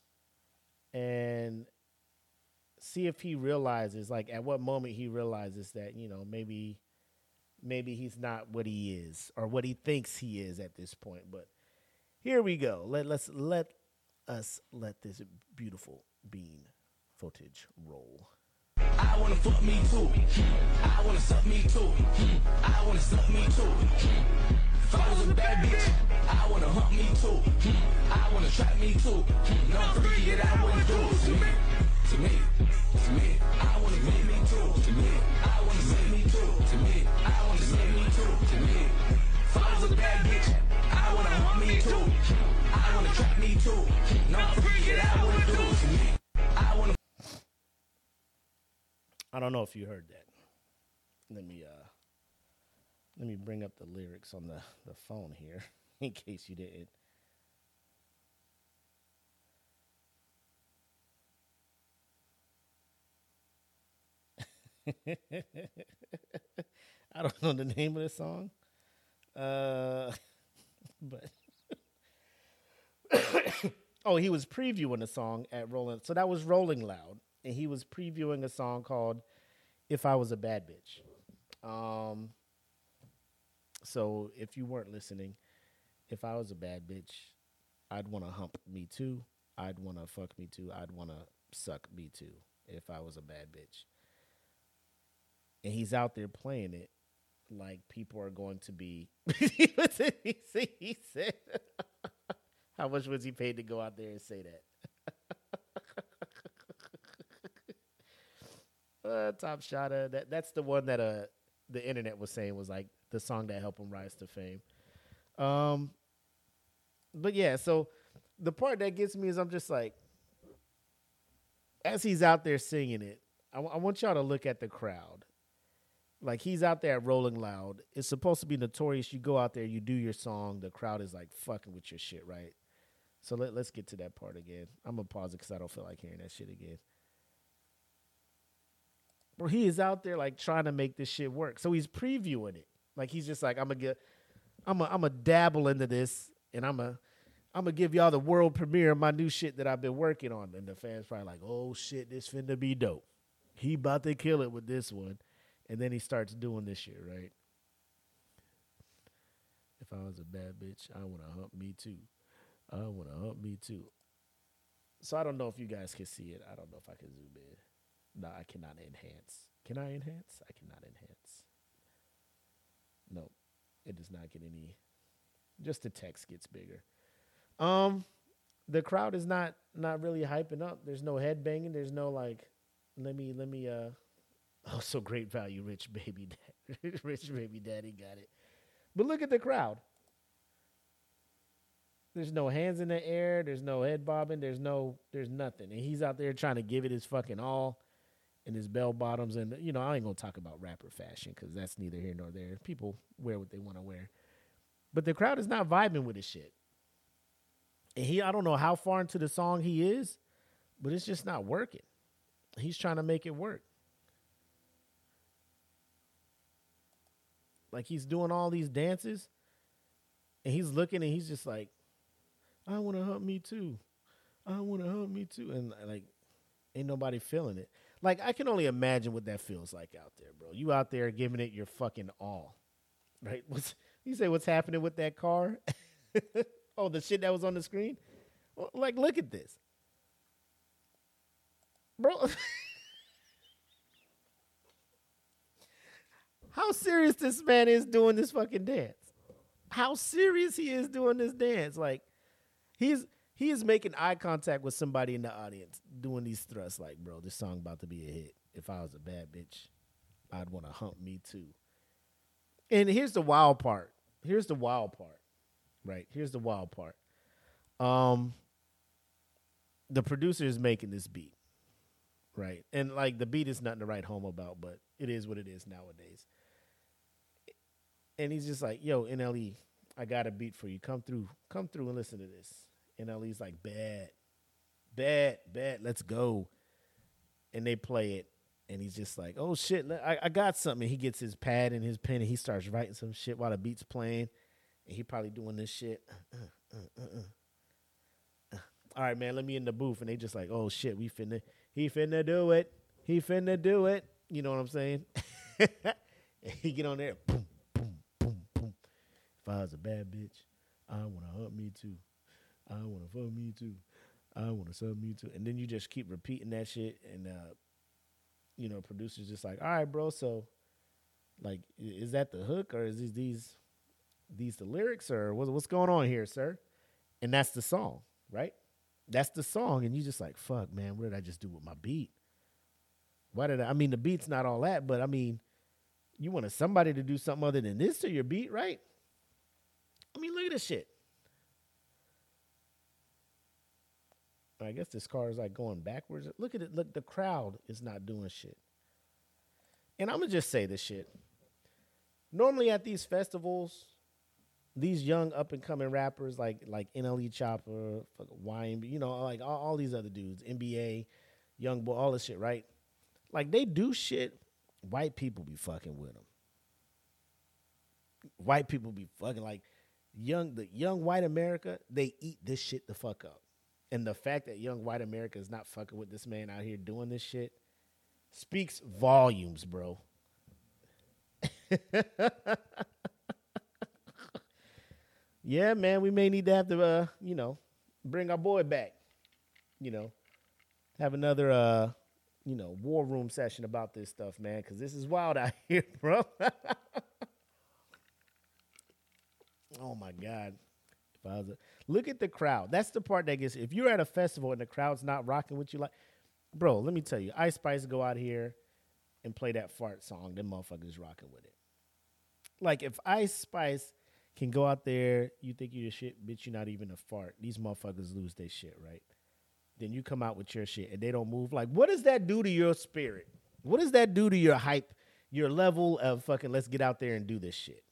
A: and see if he realizes, like, at what moment he realizes that, you know, maybe maybe he's not what he is or what he thinks he is at this point. But here we go. Let, let's let us let this beautiful bean footage roll.
I: I wanna fuck me too. I wanna suck me too. I wanna suck me too. If I was a bad bitch, I wanna hump me too. I wanna trap me too. No freaky that I wouldn't do to me. To me, to me, I wanna make me too. To me, I wanna say me too. To me, I wanna say me too. To me, if I was a bad bitch, I wanna hump me too. I wanna trap me too. No freaky that I wouldn't do to me. I wanna.
A: I don't know if you heard that. Let me uh, let me bring up the lyrics on the, the phone here in case you didn't. I don't know the name of the song, uh, but oh, he was previewing a song at Rolling. So that was Rolling Loud. And he was previewing a song called If I Was a Bad Bitch. Um, so if you weren't listening, if I was a bad bitch, I'd want to hump me too. I'd want to fuck me too. I'd want to suck me too if I was a bad bitch. And he's out there playing it like people are going to be. he said, how much was he paid to go out there and say that? Uh, Top Shotta, that that's the one that uh the internet was saying was like the song that helped him rise to fame. Um, but yeah, so the part that gets me is I'm just like, as he's out there singing it, I, w- I want y'all to look at the crowd. Like, he's out there at Rolling Loud. It's supposed to be notorious. You go out there, you do your song. The crowd is, like, fucking with your shit, right? So let, let's get to that part again. I'm going to pause it because I don't feel like hearing that shit again. Bro, he is out there, like, trying to make this shit work. So he's previewing it. Like, he's just like, I'm going to get, I'm going I'm to dabble into this, and I'm going to, I'm going to give y'all the world premiere of my new shit that I've been working on. And the fans probably like, oh, shit, this finna be dope. He about to kill it with this one. And then he starts doing this shit, right? If I was a bad bitch, I want to hump me too. I want to hump me too. So I don't know if you guys can see it. I don't know if I can zoom in. No, I cannot enhance. Can I enhance? I cannot enhance. No, it does not get any. Just the text gets bigger. Um, the crowd is not not really hyping up. There's no headbanging. There's no like, let me let me uh, oh, so great value, rich baby, dad, rich baby daddy got it. But look at the crowd. There's no hands in the air. There's no head bobbing. There's no, there's nothing. And he's out there trying to give it his fucking all in his bell bottoms. And, you know, I ain't going to talk about rapper fashion because that's neither here nor there. People wear what they want to wear. But the crowd is not vibing with his shit. And he, I don't know how far into the song he is, but it's just not working. He's trying to make it work. Like, he's doing all these dances, and he's looking, and he's just like, I want to hump me too. I want to hump me too. And, like, ain't nobody feeling it. Like, I can only imagine what that feels like out there, bro. You out there giving it your fucking all, right? What's, you say what's happening with that car? Oh, the shit that was on the screen? Well, like, look at this. Bro. How serious this man is doing this fucking dance. How serious he is doing this dance. Like, he's he is making eye contact with somebody in the audience doing these thrusts. Like, bro, this song about to be a hit. If I was a bad bitch, I'd want to hump me too. And here's the wild part. Here's the wild part. Right? Here's the wild part. Um, the producer is making this beat. Right? And, like, the beat is nothing to write home about, but it is what it is nowadays. And he's just like, yo, N L E, I got a beat for you. Come through. Come through and listen to this. N L E's like, bad. Bad. Bad. Let's go. And they play it. And he's just like, oh, shit, I, I got something. And he gets his pad and his pen, and he starts writing some shit while the beat's playing. And he probably doing this shit. Uh, uh, uh, uh. All right, man, let me in the booth. And they just like, oh, shit, we finna, he finna do it. He finna do it. You know what I'm saying? And he get on there. Boom, boom, boom, boom. If I was a bad bitch, I want to hump me too. I want to fuck me too. I want to sub me too. And then you just keep repeating that shit. And, uh, you know, producers just like, all right, bro, so, like, is that the hook or is these these, these the lyrics or what's, what's going on here, sir? And that's the song, right? That's the song. And you just like, fuck, man, what did I just do with my beat? Why did I, I mean, the beat's not all that, but I mean, you wanted somebody to do something other than this to your beat, right? I mean, look at this shit. I guess this car is like going backwards. Look at it. Look, the crowd is not doing shit. And I'm going to just say this shit. Normally at these festivals, these young up and coming rappers like like N L E Chopper, Y M B, you know, like all, all these other dudes, N B A, Young Boy, all this shit, right? Like they do shit, white people be fucking with them. White people be fucking like young, the young white America, they eat this shit the fuck up. And the fact that young white America is not fucking with this man out here doing this shit speaks volumes, bro. Yeah, man, we may need to have to, uh, you know, bring our boy back. You know, have another, uh, you know, war room session about this stuff, man, because this is wild out here, bro. Oh, my God. If I was a, look at the crowd. That's the part that gets, if you're at a festival and the crowd's not rocking with you, like, bro, let me tell you, Ice Spice go out here and play that fart song, them motherfuckers rocking with it. Like, if Ice Spice can go out there, you think you're shit, bitch, you're not even a fart. These motherfuckers lose their shit, right? then you come out with your shit and they don't move. Like, what does that do to your spirit? What does that do to your hype, your level of fucking let's get out there and do this shit?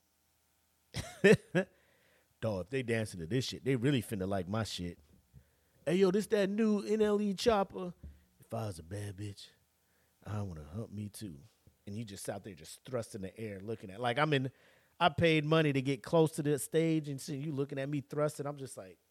A: Dog, if they dancing to this shit, they really finna like my shit. Hey, yo, this that new N L E chopper. If I was a bad bitch, I want to hump me too. And you just out there just thrust in the air looking at, like I'm in, I paid money to get close to the stage and see you looking at me thrusting. I'm just like,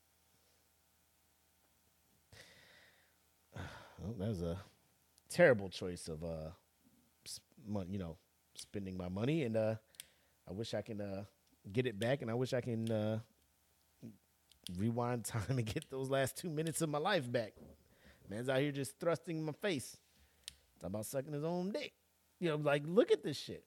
A: well, that was a terrible choice of, uh, sp- you know, spending my money. And uh, I wish I can uh, get it back. And I wish I can uh, rewind time and get those last two minutes of my life back. Man's out here just thrusting in my face. Talking about sucking his own dick. You know, like, look at this shit.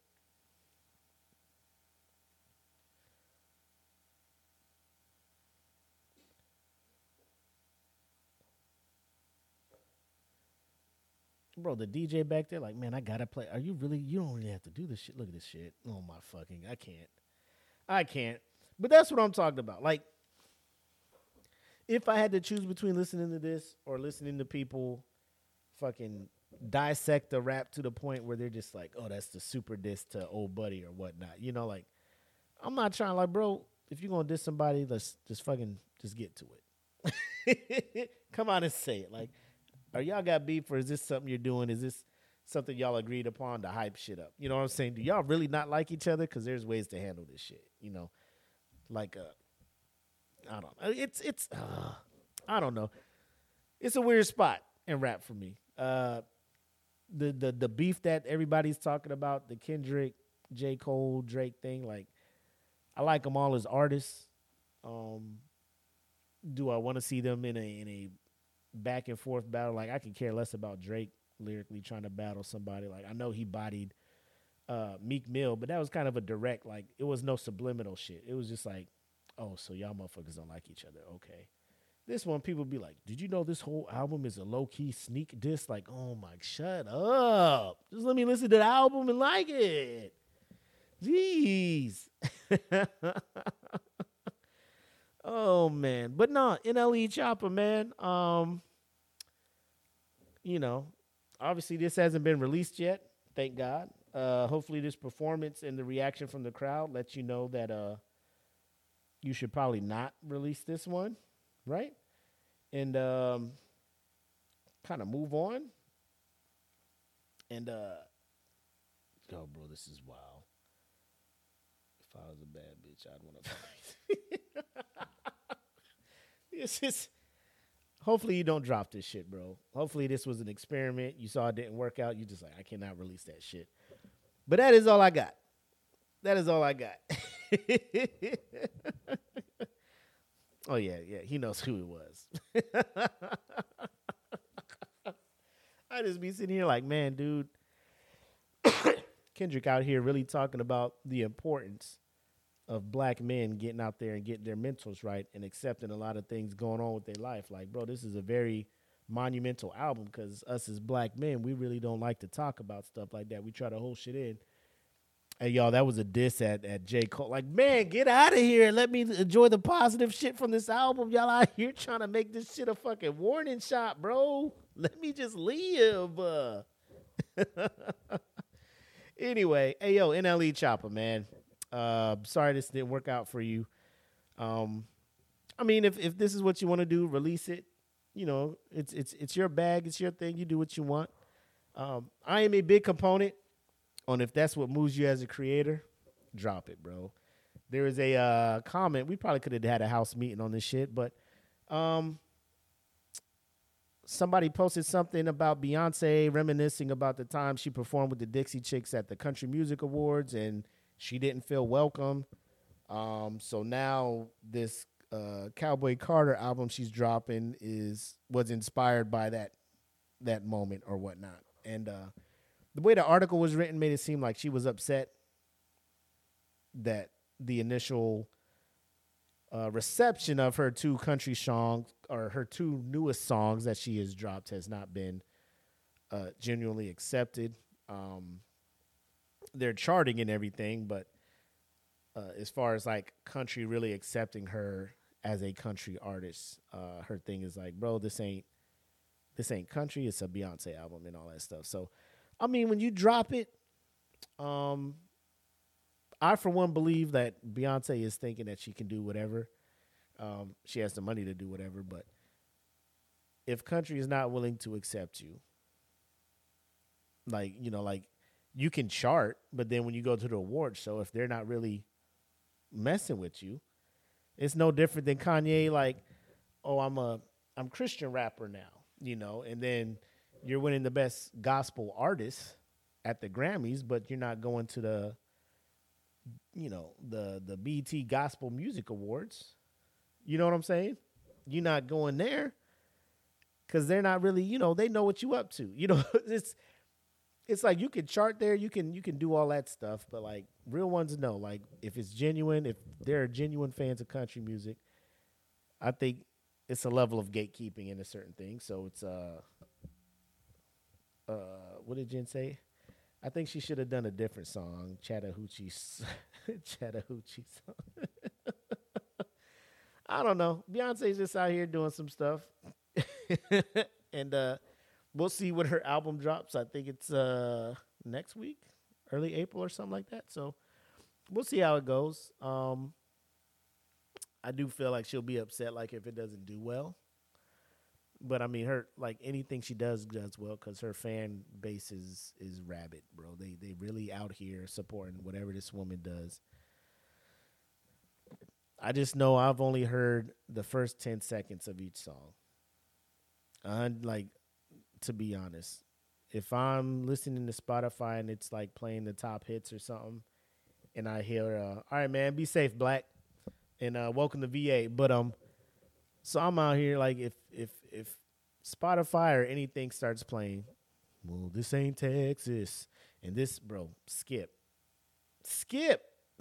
A: Bro, the D J back there, like, man, I gotta play. Are you really? You don't really have to do this shit. Look at this shit. Oh my fucking, I can't. I can't. But that's what I'm talking about. Like, if I had to choose between listening to this or listening to people fucking dissect the rap to the point where they're just like, oh, that's the super diss to old buddy or whatnot. You know, like, I'm not trying, like, bro, if you're going to diss somebody, let's just fucking just get to it. Come on and say it. Like, are y'all got beef or is this something you're doing? Is this something y'all agreed upon to hype shit up? You know what I'm saying? Do y'all really not like each other? Because there's ways to handle this shit, you know? Like, uh, I don't know. It's, it's, uh, I don't know. It's a weird spot in rap for me. Uh, the, the, the beef that everybody's talking about, the Kendrick, J. Cole, Drake thing, like, I like them all as artists. Um, do I want to see them in a, in a back and forth battle? Like, I could care less about Drake lyrically trying to battle somebody. Like, I know he bodied uh, Meek Mill, but that was kind of a direct, like, it was no subliminal shit. It was just like, oh, so y'all motherfuckers don't like each other. Okay. This one, people be like, did you know this whole album is a low-key sneak diss? Like, oh, my, shut up. Just let me listen to the album and like it. Jeez. Oh, man. But no, N L E Chopper, man. Um, you know, obviously this hasn't been released yet. Thank God. Uh, hopefully this performance and the reaction from the crowd lets you know that uh, you should probably not release this one, right? And um, kind of move on. And, uh, oh, bro, this is wild. If I was a bad bitch, I'd want to It's just, hopefully you don't drop this shit, bro. Hopefully this was an experiment. You saw it didn't work out. You just like, I cannot release that shit. But that is all I got. That is all I got. Oh, yeah, yeah. He knows who it was. I just be sitting here like, man, dude. Kendrick out here really talking about the importance of black men getting out there and getting their mentals right and accepting a lot of things going on with their life. Like, bro, this is a very monumental album because us as black men, we really don't like to talk about stuff like that. We try to hold shit in. Hey, y'all, that was a diss at, at J. Cole. Like, man, get out of here and let me enjoy the positive shit from this album. Y'all out here trying to make this shit a fucking warning shot, bro. Let me just live. Uh. Anyway, hey, yo, N L E Chopper, man. Uh, sorry this didn't work out for you. Um, I mean, if, if this is what you want to do, release it. You know, it's it's it's your bag. It's your thing. You do what you want. Um, I am a big component on if that's what moves you as a creator, drop it, bro. There is a uh, comment. We probably could have had a house meeting on this shit, but um, somebody posted something about Beyonce reminiscing about the time she performed with the Dixie Chicks at the Country Music Awards, and she didn't feel welcome. Um, so now this uh, Cowboy Carter album she's dropping is was inspired by that that moment or whatnot. And uh, the way the article was written made it seem like she was upset that the initial uh, reception of her two country songs or her two newest songs that she has dropped has not been uh, genuinely accepted. Um, they're charting and everything, but uh, as far as like country really accepting her as a country artist, uh, her thing is like, bro, this ain't this ain't country. It's a Beyonce album and all that stuff. So, I mean, when you drop it, um, I, for one, believe that Beyonce is thinking that she can do whatever. Um, she has the money to do whatever. But if country is not willing to accept you, like, you know, like you can chart, but then when you go to the awards show, if they're not really messing with you, it's no different than Kanye, like, oh, I'm a I'm Christian rapper now, you know, and then you're winning the best gospel artist at the Grammys, but you're not going to the, you know, the the B E T Gospel Music Awards. You know what I'm saying? You're not going there because they're not really, you know, they know what you up to. You know, it's it's like you can chart there, you can you can do all that stuff, but like real ones know, like if it's genuine, if they're genuine fans of country music, I think it's a level of gatekeeping in a certain thing. So it's uh uh what did Jen say? I think she should have done a different song, Chattahoochee Chattahoochee song. I don't know. Beyonce's just out here doing some stuff. and uh we'll see when her album drops. I think it's uh, next week, early April or something like that. So we'll see how it goes. Um, I do feel like she'll be upset, like if it doesn't do well. But I mean, her like anything she does does well because her fan base is is rabid, bro. They they really out here supporting whatever this woman does. I just know I've only heard the first ten seconds of each song. I like. To be honest, if I'm listening to Spotify and it's like playing the top hits or something, and I hear, uh, "All right, man, be safe, Black," and uh, welcome to V A. But um, so I'm out here like if if if Spotify or anything starts playing, well, this ain't Texas, and this, bro, skip, skip,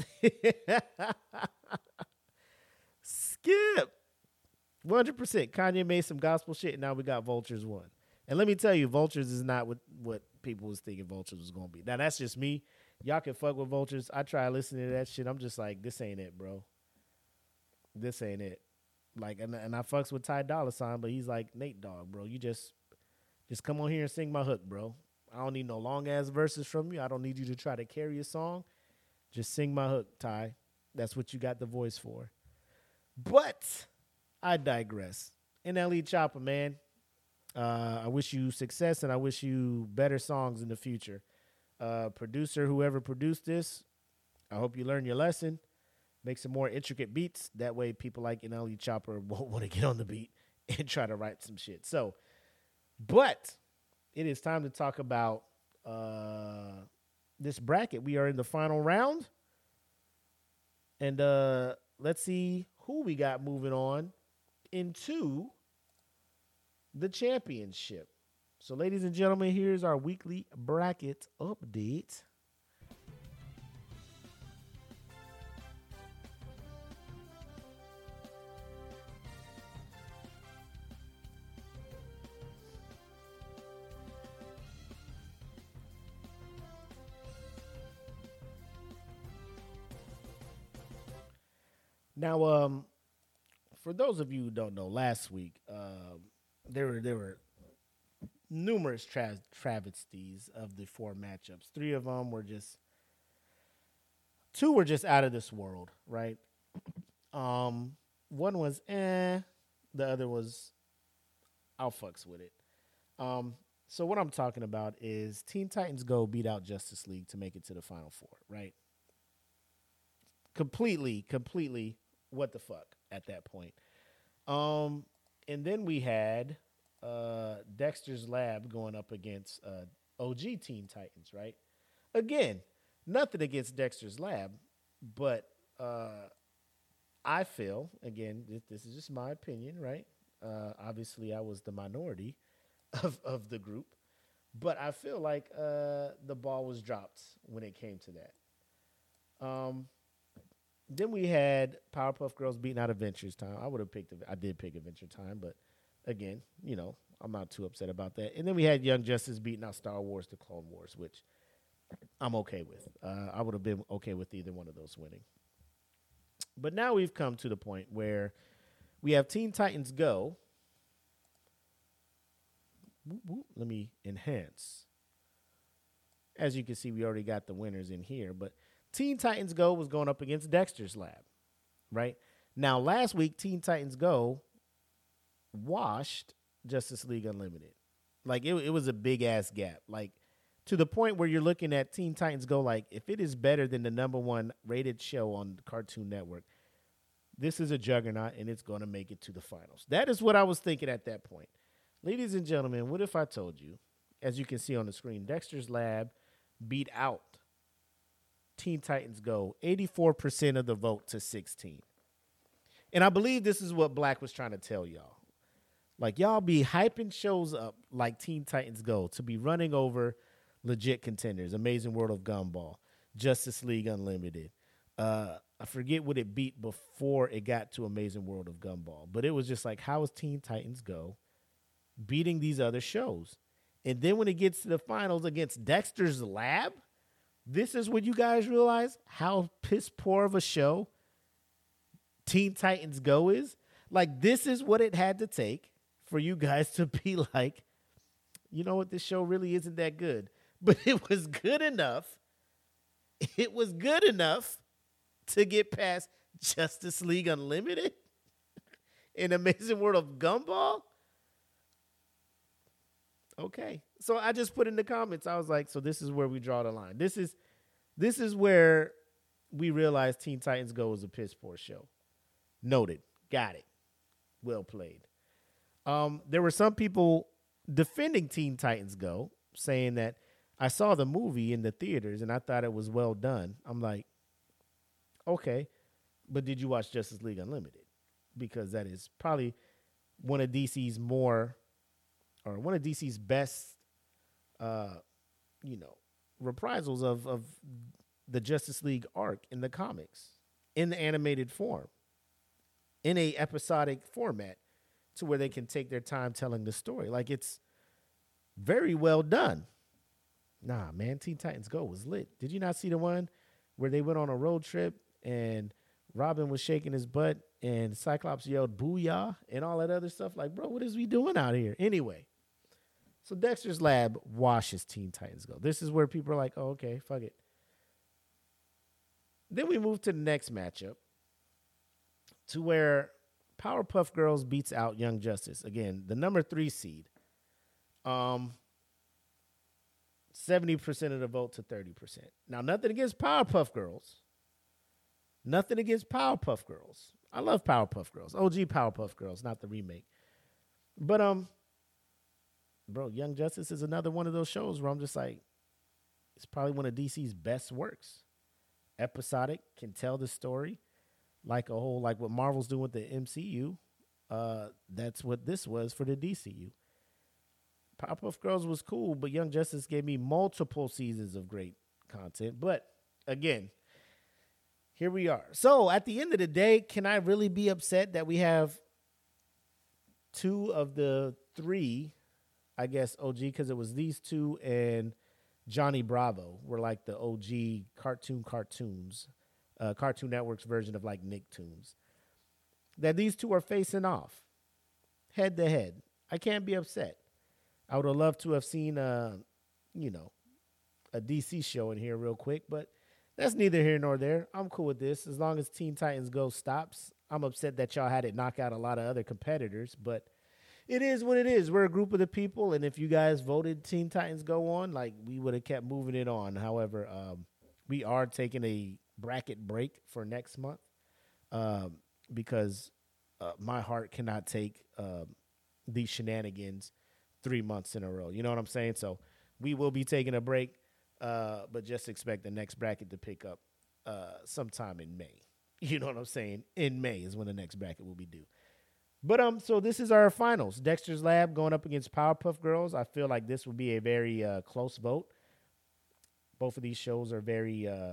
A: skip, one hundred percent. Kanye made some gospel shit, and now we got Vultures one. And let me tell you, Vultures is not what, what people was thinking Vultures was going to be. Now, that's just me. Y'all can fuck with Vultures. I try listening to that shit. I'm just like, this ain't it, bro. This ain't it. Like, and, and I fucks with Ty Dolla Sign, but he's like, Nate Dogg, bro. You just, just come on here and sing my hook, bro. I don't need no long-ass verses from you. I don't need you to try to carry a song. Just sing my hook, Ty. That's what you got the voice for. But I digress. N L E Choppa, man. Uh, I wish you success, and I wish you better songs in the future. Uh, producer, whoever produced this, I hope you learn your lesson. Make some more intricate beats. That way people like N L E Choppa won't want to get on the beat and try to write some shit. So, but it is time to talk about uh, this bracket. We are in the final round. And uh, let's see who we got moving on into the championship. So, ladies and gentlemen, here's our weekly bracket update. Now, um, for those of you who don't know, last week, um, There were there were numerous tra- travesties of the four matchups. Three of them were just, two were just out of this world, right? Um, one was eh, the other was I'll fucks with it. Um, so what I'm talking about is Teen Titans Go beat out Justice League to make it to the Final Four, right? Completely, completely, what the fuck at that point. Um. And then we had uh, Dexter's Lab going up against uh, O G Teen Titans, right? Again, nothing against Dexter's Lab, but uh, I feel, again, this, this is just my opinion, right? Uh, obviously, I was the minority of, of the group, but I feel like uh, the ball was dropped when it came to that. Um, Then we had Powerpuff Girls beating out Adventures Time. I would have picked, I did pick Adventure Time, but again, you know, I'm not too upset about that. And then we had Young Justice beating out Star Wars: The Clone Wars, which I'm okay with. Uh, I would have been okay with either one of those winning. But now we've come to the point where we have Teen Titans Go whoop, whoop, let me enhance. As you can see, we already got the winners in here. But Teen Titans Go was going up against Dexter's Lab, right? Now, last week, Teen Titans Go washed Justice League Unlimited. Like, it, it was a big-ass gap. Like, to the point where you're looking at Teen Titans Go, like, if it is better than the number one rated show on Cartoon Network, this is a juggernaut, and it's going to make it to the finals. That is what I was thinking at that point. Ladies and gentlemen, what if I told you, as you can see on the screen, Dexter's Lab beat out Teen Titans Go, eighty-four percent of the vote to sixteen. And I believe this is what Black was trying to tell y'all. Like, y'all be hyping shows up like Teen Titans Go to be running over legit contenders. Amazing World of Gumball, Justice League Unlimited. Uh, I forget what it beat before it got to Amazing World of Gumball. But it was just like, how is Teen Titans Go beating these other shows? And then when it gets to the finals against Dexter's Lab, this is when you guys realize how piss poor of a show Teen Titans Go is. Like, this is what it had to take for you guys to be like, you know what, this show really isn't that good. But it was good enough. It was good enough to get past Justice League Unlimited and Amazing World of Gumball. Okay. So I just put in the comments, I was like, so this is where we draw the line. This is this is where we realize Teen Titans Go is a piss poor show. Noted. Got it. Well played. Um, there were some people defending Teen Titans Go, saying that I saw the movie in the theaters and I thought it was well done. I'm like, okay, but did you watch Justice League Unlimited? Because that is probably one of D C's more, or one of D C's best, uh, you know, reprisals of, of the Justice League arc in the comics, in the animated form, in a episodic format, to where they can take their time telling the story. Like, it's very well done. Nah, man, Teen Titans Go was lit. Did you not see the one where they went on a road trip and Robin was shaking his butt and Cyclops yelled booyah and all that other stuff? Like, bro, what is we doing out here? Anyway, so Dexter's Lab washes Teen Titans Go. This is where people are like, oh, okay, fuck it. Then we move to the next matchup, to where Powerpuff Girls beats out Young Justice. Again, the number three seed. Um, seventy percent of the vote to thirty percent. Now, nothing against Powerpuff Girls. Nothing against Powerpuff Girls. I love Powerpuff Girls. O G Powerpuff Girls, not the remake. But, um, bro, Young Justice is another one of those shows where I'm just like, it's probably one of D C's best works. Episodic, can tell the story like a whole, like what Marvel's doing with the M C U. Uh, that's what this was for the D C U. Powerpuff Girls was cool, but Young Justice gave me multiple seasons of great content. But again, here we are. So at the end of the day, can I really be upset that we have two of the three, I guess, O G, because it was these two and Johnny Bravo were like the O G cartoon cartoons, uh, Cartoon Network's version of like Nicktoons, that these two are facing off head to head. I can't be upset. I would have loved to have seen, uh, you know, a D C show in here real quick, but that's neither here nor there. I'm cool with this. As long as Teen Titans Go stops. I'm upset that y'all had it knock out a lot of other competitors, but it is what it is. We're a group of the people, and if you guys voted Teen Titans Go on, like, we would have kept moving it on. However, um, we are taking a bracket break for next month um, because uh, my heart cannot take uh, these shenanigans three months in a row. You know what I'm saying? So we will be taking a break, uh, but just expect the next bracket to pick up uh, sometime in May. You know what I'm saying? In May is when the next bracket will be due. But um, so this is our finals. Dexter's Lab going up against Powerpuff Girls. I feel like this would be a very uh, close vote. Both of these shows are very uh,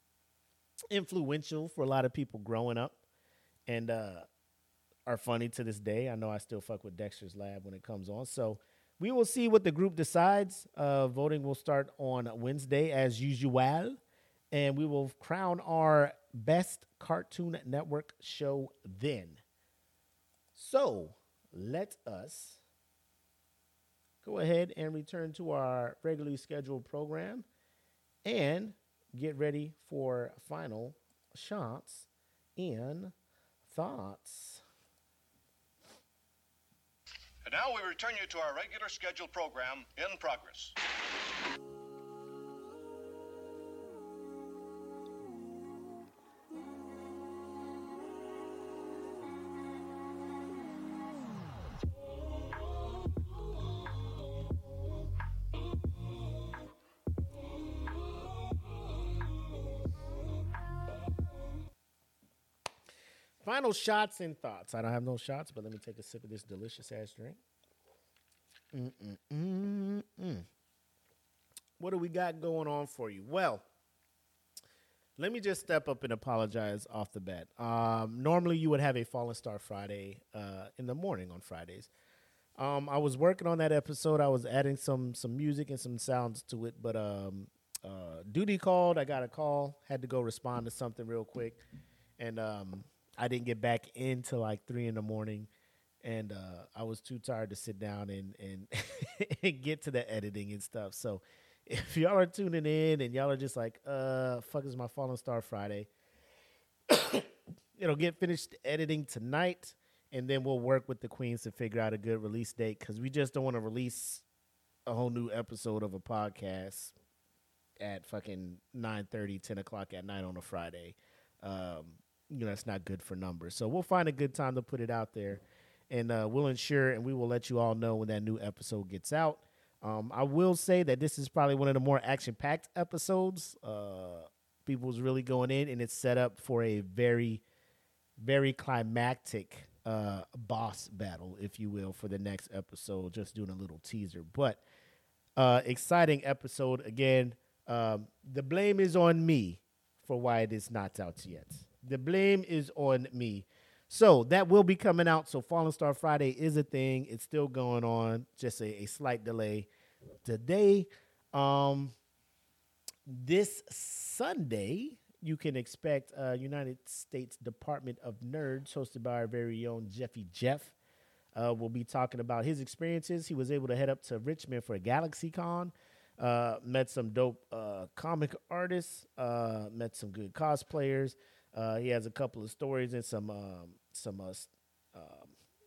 A: influential for a lot of people growing up and uh, are funny to this day. I know I still fuck with Dexter's Lab when it comes on. So we will see what the group decides. Uh, voting will start on Wednesday as usual. And we will crown our best Cartoon Network show then. So let us go ahead and return to our regularly scheduled program and get ready for final shots and thoughts.
J: And now we return you to our regular scheduled program in progress.
A: Final shots and thoughts. I don't have no shots, but let me take a sip of this delicious ass drink. Mm-mm-mm-mm. What do we got going on for you? Well, let me just step up and apologize off the bat. Um, normally, you would have a Fallen Star Friday uh, in the morning on Fridays. Um, I was working on that episode. I was adding some some music and some sounds to it, but um, uh, duty called. I got a call. Had to go respond to something real quick, and um, I didn't get back in till like three in the morning. And uh, I was too tired to sit down and, and, and get to the editing and stuff. So if y'all are tuning in and y'all are just like, uh, fuck is my Fallen Star Friday, it'll get finished editing tonight, and then we'll work with the Queens to figure out a good release date, because we just don't want to release a whole new episode of a podcast at fucking nine thirty, ten o'clock at night on a Friday. Um, you know, that's not good for numbers. So we'll find a good time to put it out there. And uh, we'll ensure, and we will let you all know when that new episode gets out. Um, I will say that this is probably one of the more action-packed episodes. Uh, people's really going in, and it's set up for a very, very climactic uh, boss battle, if you will, for the next episode. Just doing a little teaser. But uh, exciting episode. Again, um, the blame is on me for why it is not out yet. The blame is on me. So that will be coming out. So Fallen Star Friday is a thing. It's still going on. Just a, a slight delay today. Um, this Sunday, you can expect uh, United States Department of Nerds, hosted by our very own Jeffy Jeff. Uh, we'll be talking about his experiences. He was able to head up to Richmond for GalaxyCon. Uh, met some dope uh, comic artists. Uh, met some good cosplayers. Uh, he has a couple of stories and some um, some uh, um,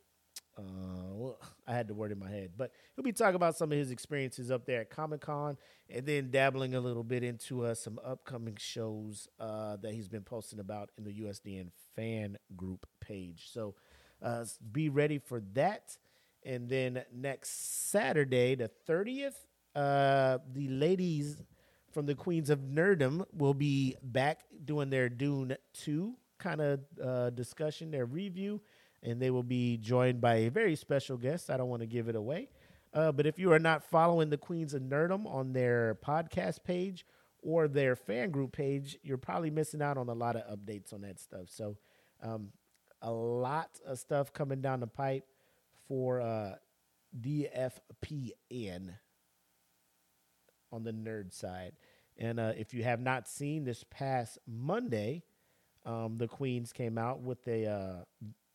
A: uh, well, I had the word in my head, but he'll be talking about some of his experiences up there at Comic-Con, and then dabbling a little bit into uh, some upcoming shows uh, that he's been posting about in the U S D N fan group page. So uh, be ready for that. And then next Saturday, the thirtieth, uh, the ladies from the Queens of Nerdom will be back doing their Dune two kind of uh, discussion, their review, and they will be joined by a very special guest. I don't want to give it away, uh, but if you are not following the Queens of Nerdom on their podcast page or their fan group page, you're probably missing out on a lot of updates on that stuff. So um, a lot of stuff coming down the pipe for uh, D F P N on the nerd side. And uh, if you have not seen, this past Monday, um, the Queens came out with a uh,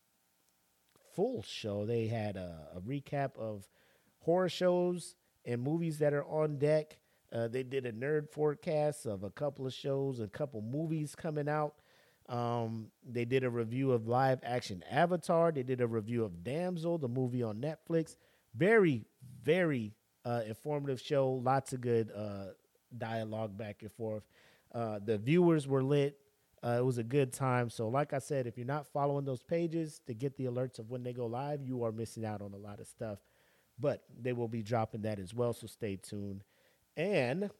A: full show. They had a, a recap of horror shows and movies that are on deck. Uh, they did a nerd forecast of a couple of shows, a couple movies coming out. Um, they did a review of live action Avatar. They did a review of Damsel, the movie on Netflix. Very, very Uh, informative show, lots of good uh, dialogue back and forth. Uh, the viewers were lit. Uh, it was a good time. So like I said, if you're not following those pages to get the alerts of when they go live, you are missing out on a lot of stuff. But they will be dropping that as well, so stay tuned. And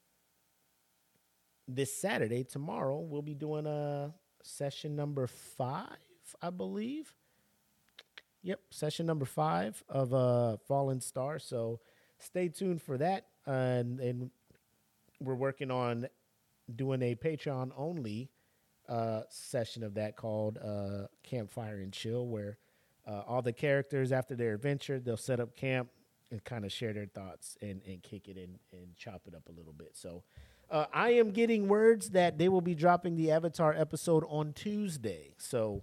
A: this Saturday, tomorrow, we'll be doing a session number five, I believe. Yep, session number five of uh, Fallen Star. So stay tuned for that, and, and we're working on doing a Patreon-only uh, session of that called uh, Campfire and Chill, where uh, all the characters, after their adventure, they'll set up camp and kind of share their thoughts and, and kick it in and chop it up a little bit. So uh, I am getting words that they will be dropping the Avatar episode on Tuesday. So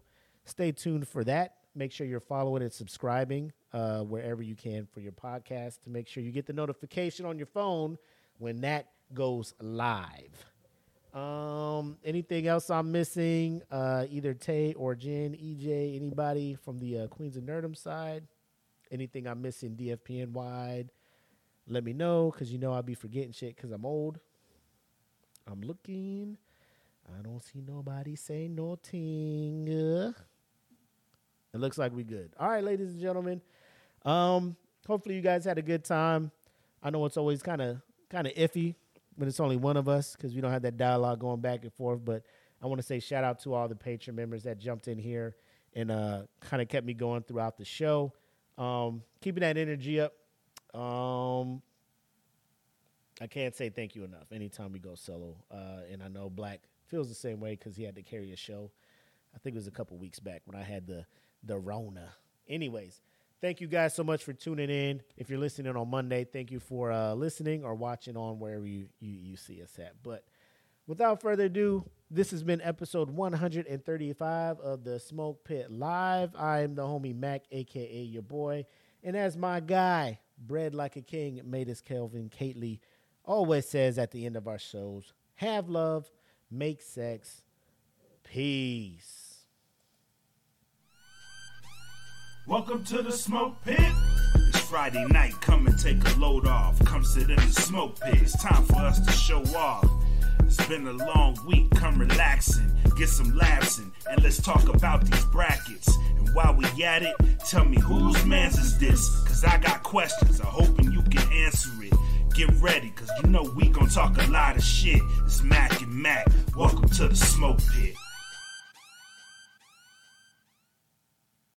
A: stay tuned for that. Make sure you're following and subscribing uh, wherever you can for your podcast to make sure you get the notification on your phone when that goes live. Um, anything else I'm missing? Uh, either Tay or Jen, E J, anybody from the uh, Queens of Nerdum side? Anything I'm missing D F P N wide? Let me know, because you know I'll be forgetting shit because I'm old. I'm looking. I don't see nobody say nothing. Uh, it looks like we good. All right, ladies and gentlemen. Um, hopefully you guys had a good time. I know it's always kind of kind of iffy when it's only one of us because we don't have that dialogue going back and forth. But I want to say shout out to all the Patreon members that jumped in here and uh, kind of kept me going throughout the show. Um, keeping that energy up. Um, I can't say thank you enough anytime we go solo. Uh, and I know Black feels the same way because he had to carry a show. I think it was a couple weeks back when I had the, the Rona. Anyways, thank you guys so much for tuning in. If you're listening on Monday, thank you for uh, listening or watching on wherever you, you, you see us at. But without further ado, this has been episode one thirty-five of the Smoke Pit Live. I am the homie Mac, a k a your boy. And as my guy, bred like a king, Matus Kelvin Kately, always says at the end of our shows, have love, make sex, peace.
B: Welcome to the Smoke Pit. It's Friday night, come and take a load off. Come sit in the smoke pit, it's time for us to show off. It's been a long week, come relaxing, get some laughs in, and let's talk about these brackets. And while we at it, tell me whose man's is this? Cause I got questions, I'm hoping you can answer it. Get ready, cause you know we gon' talk a lot of shit. It's Mac and Mac, welcome to the Smoke Pit.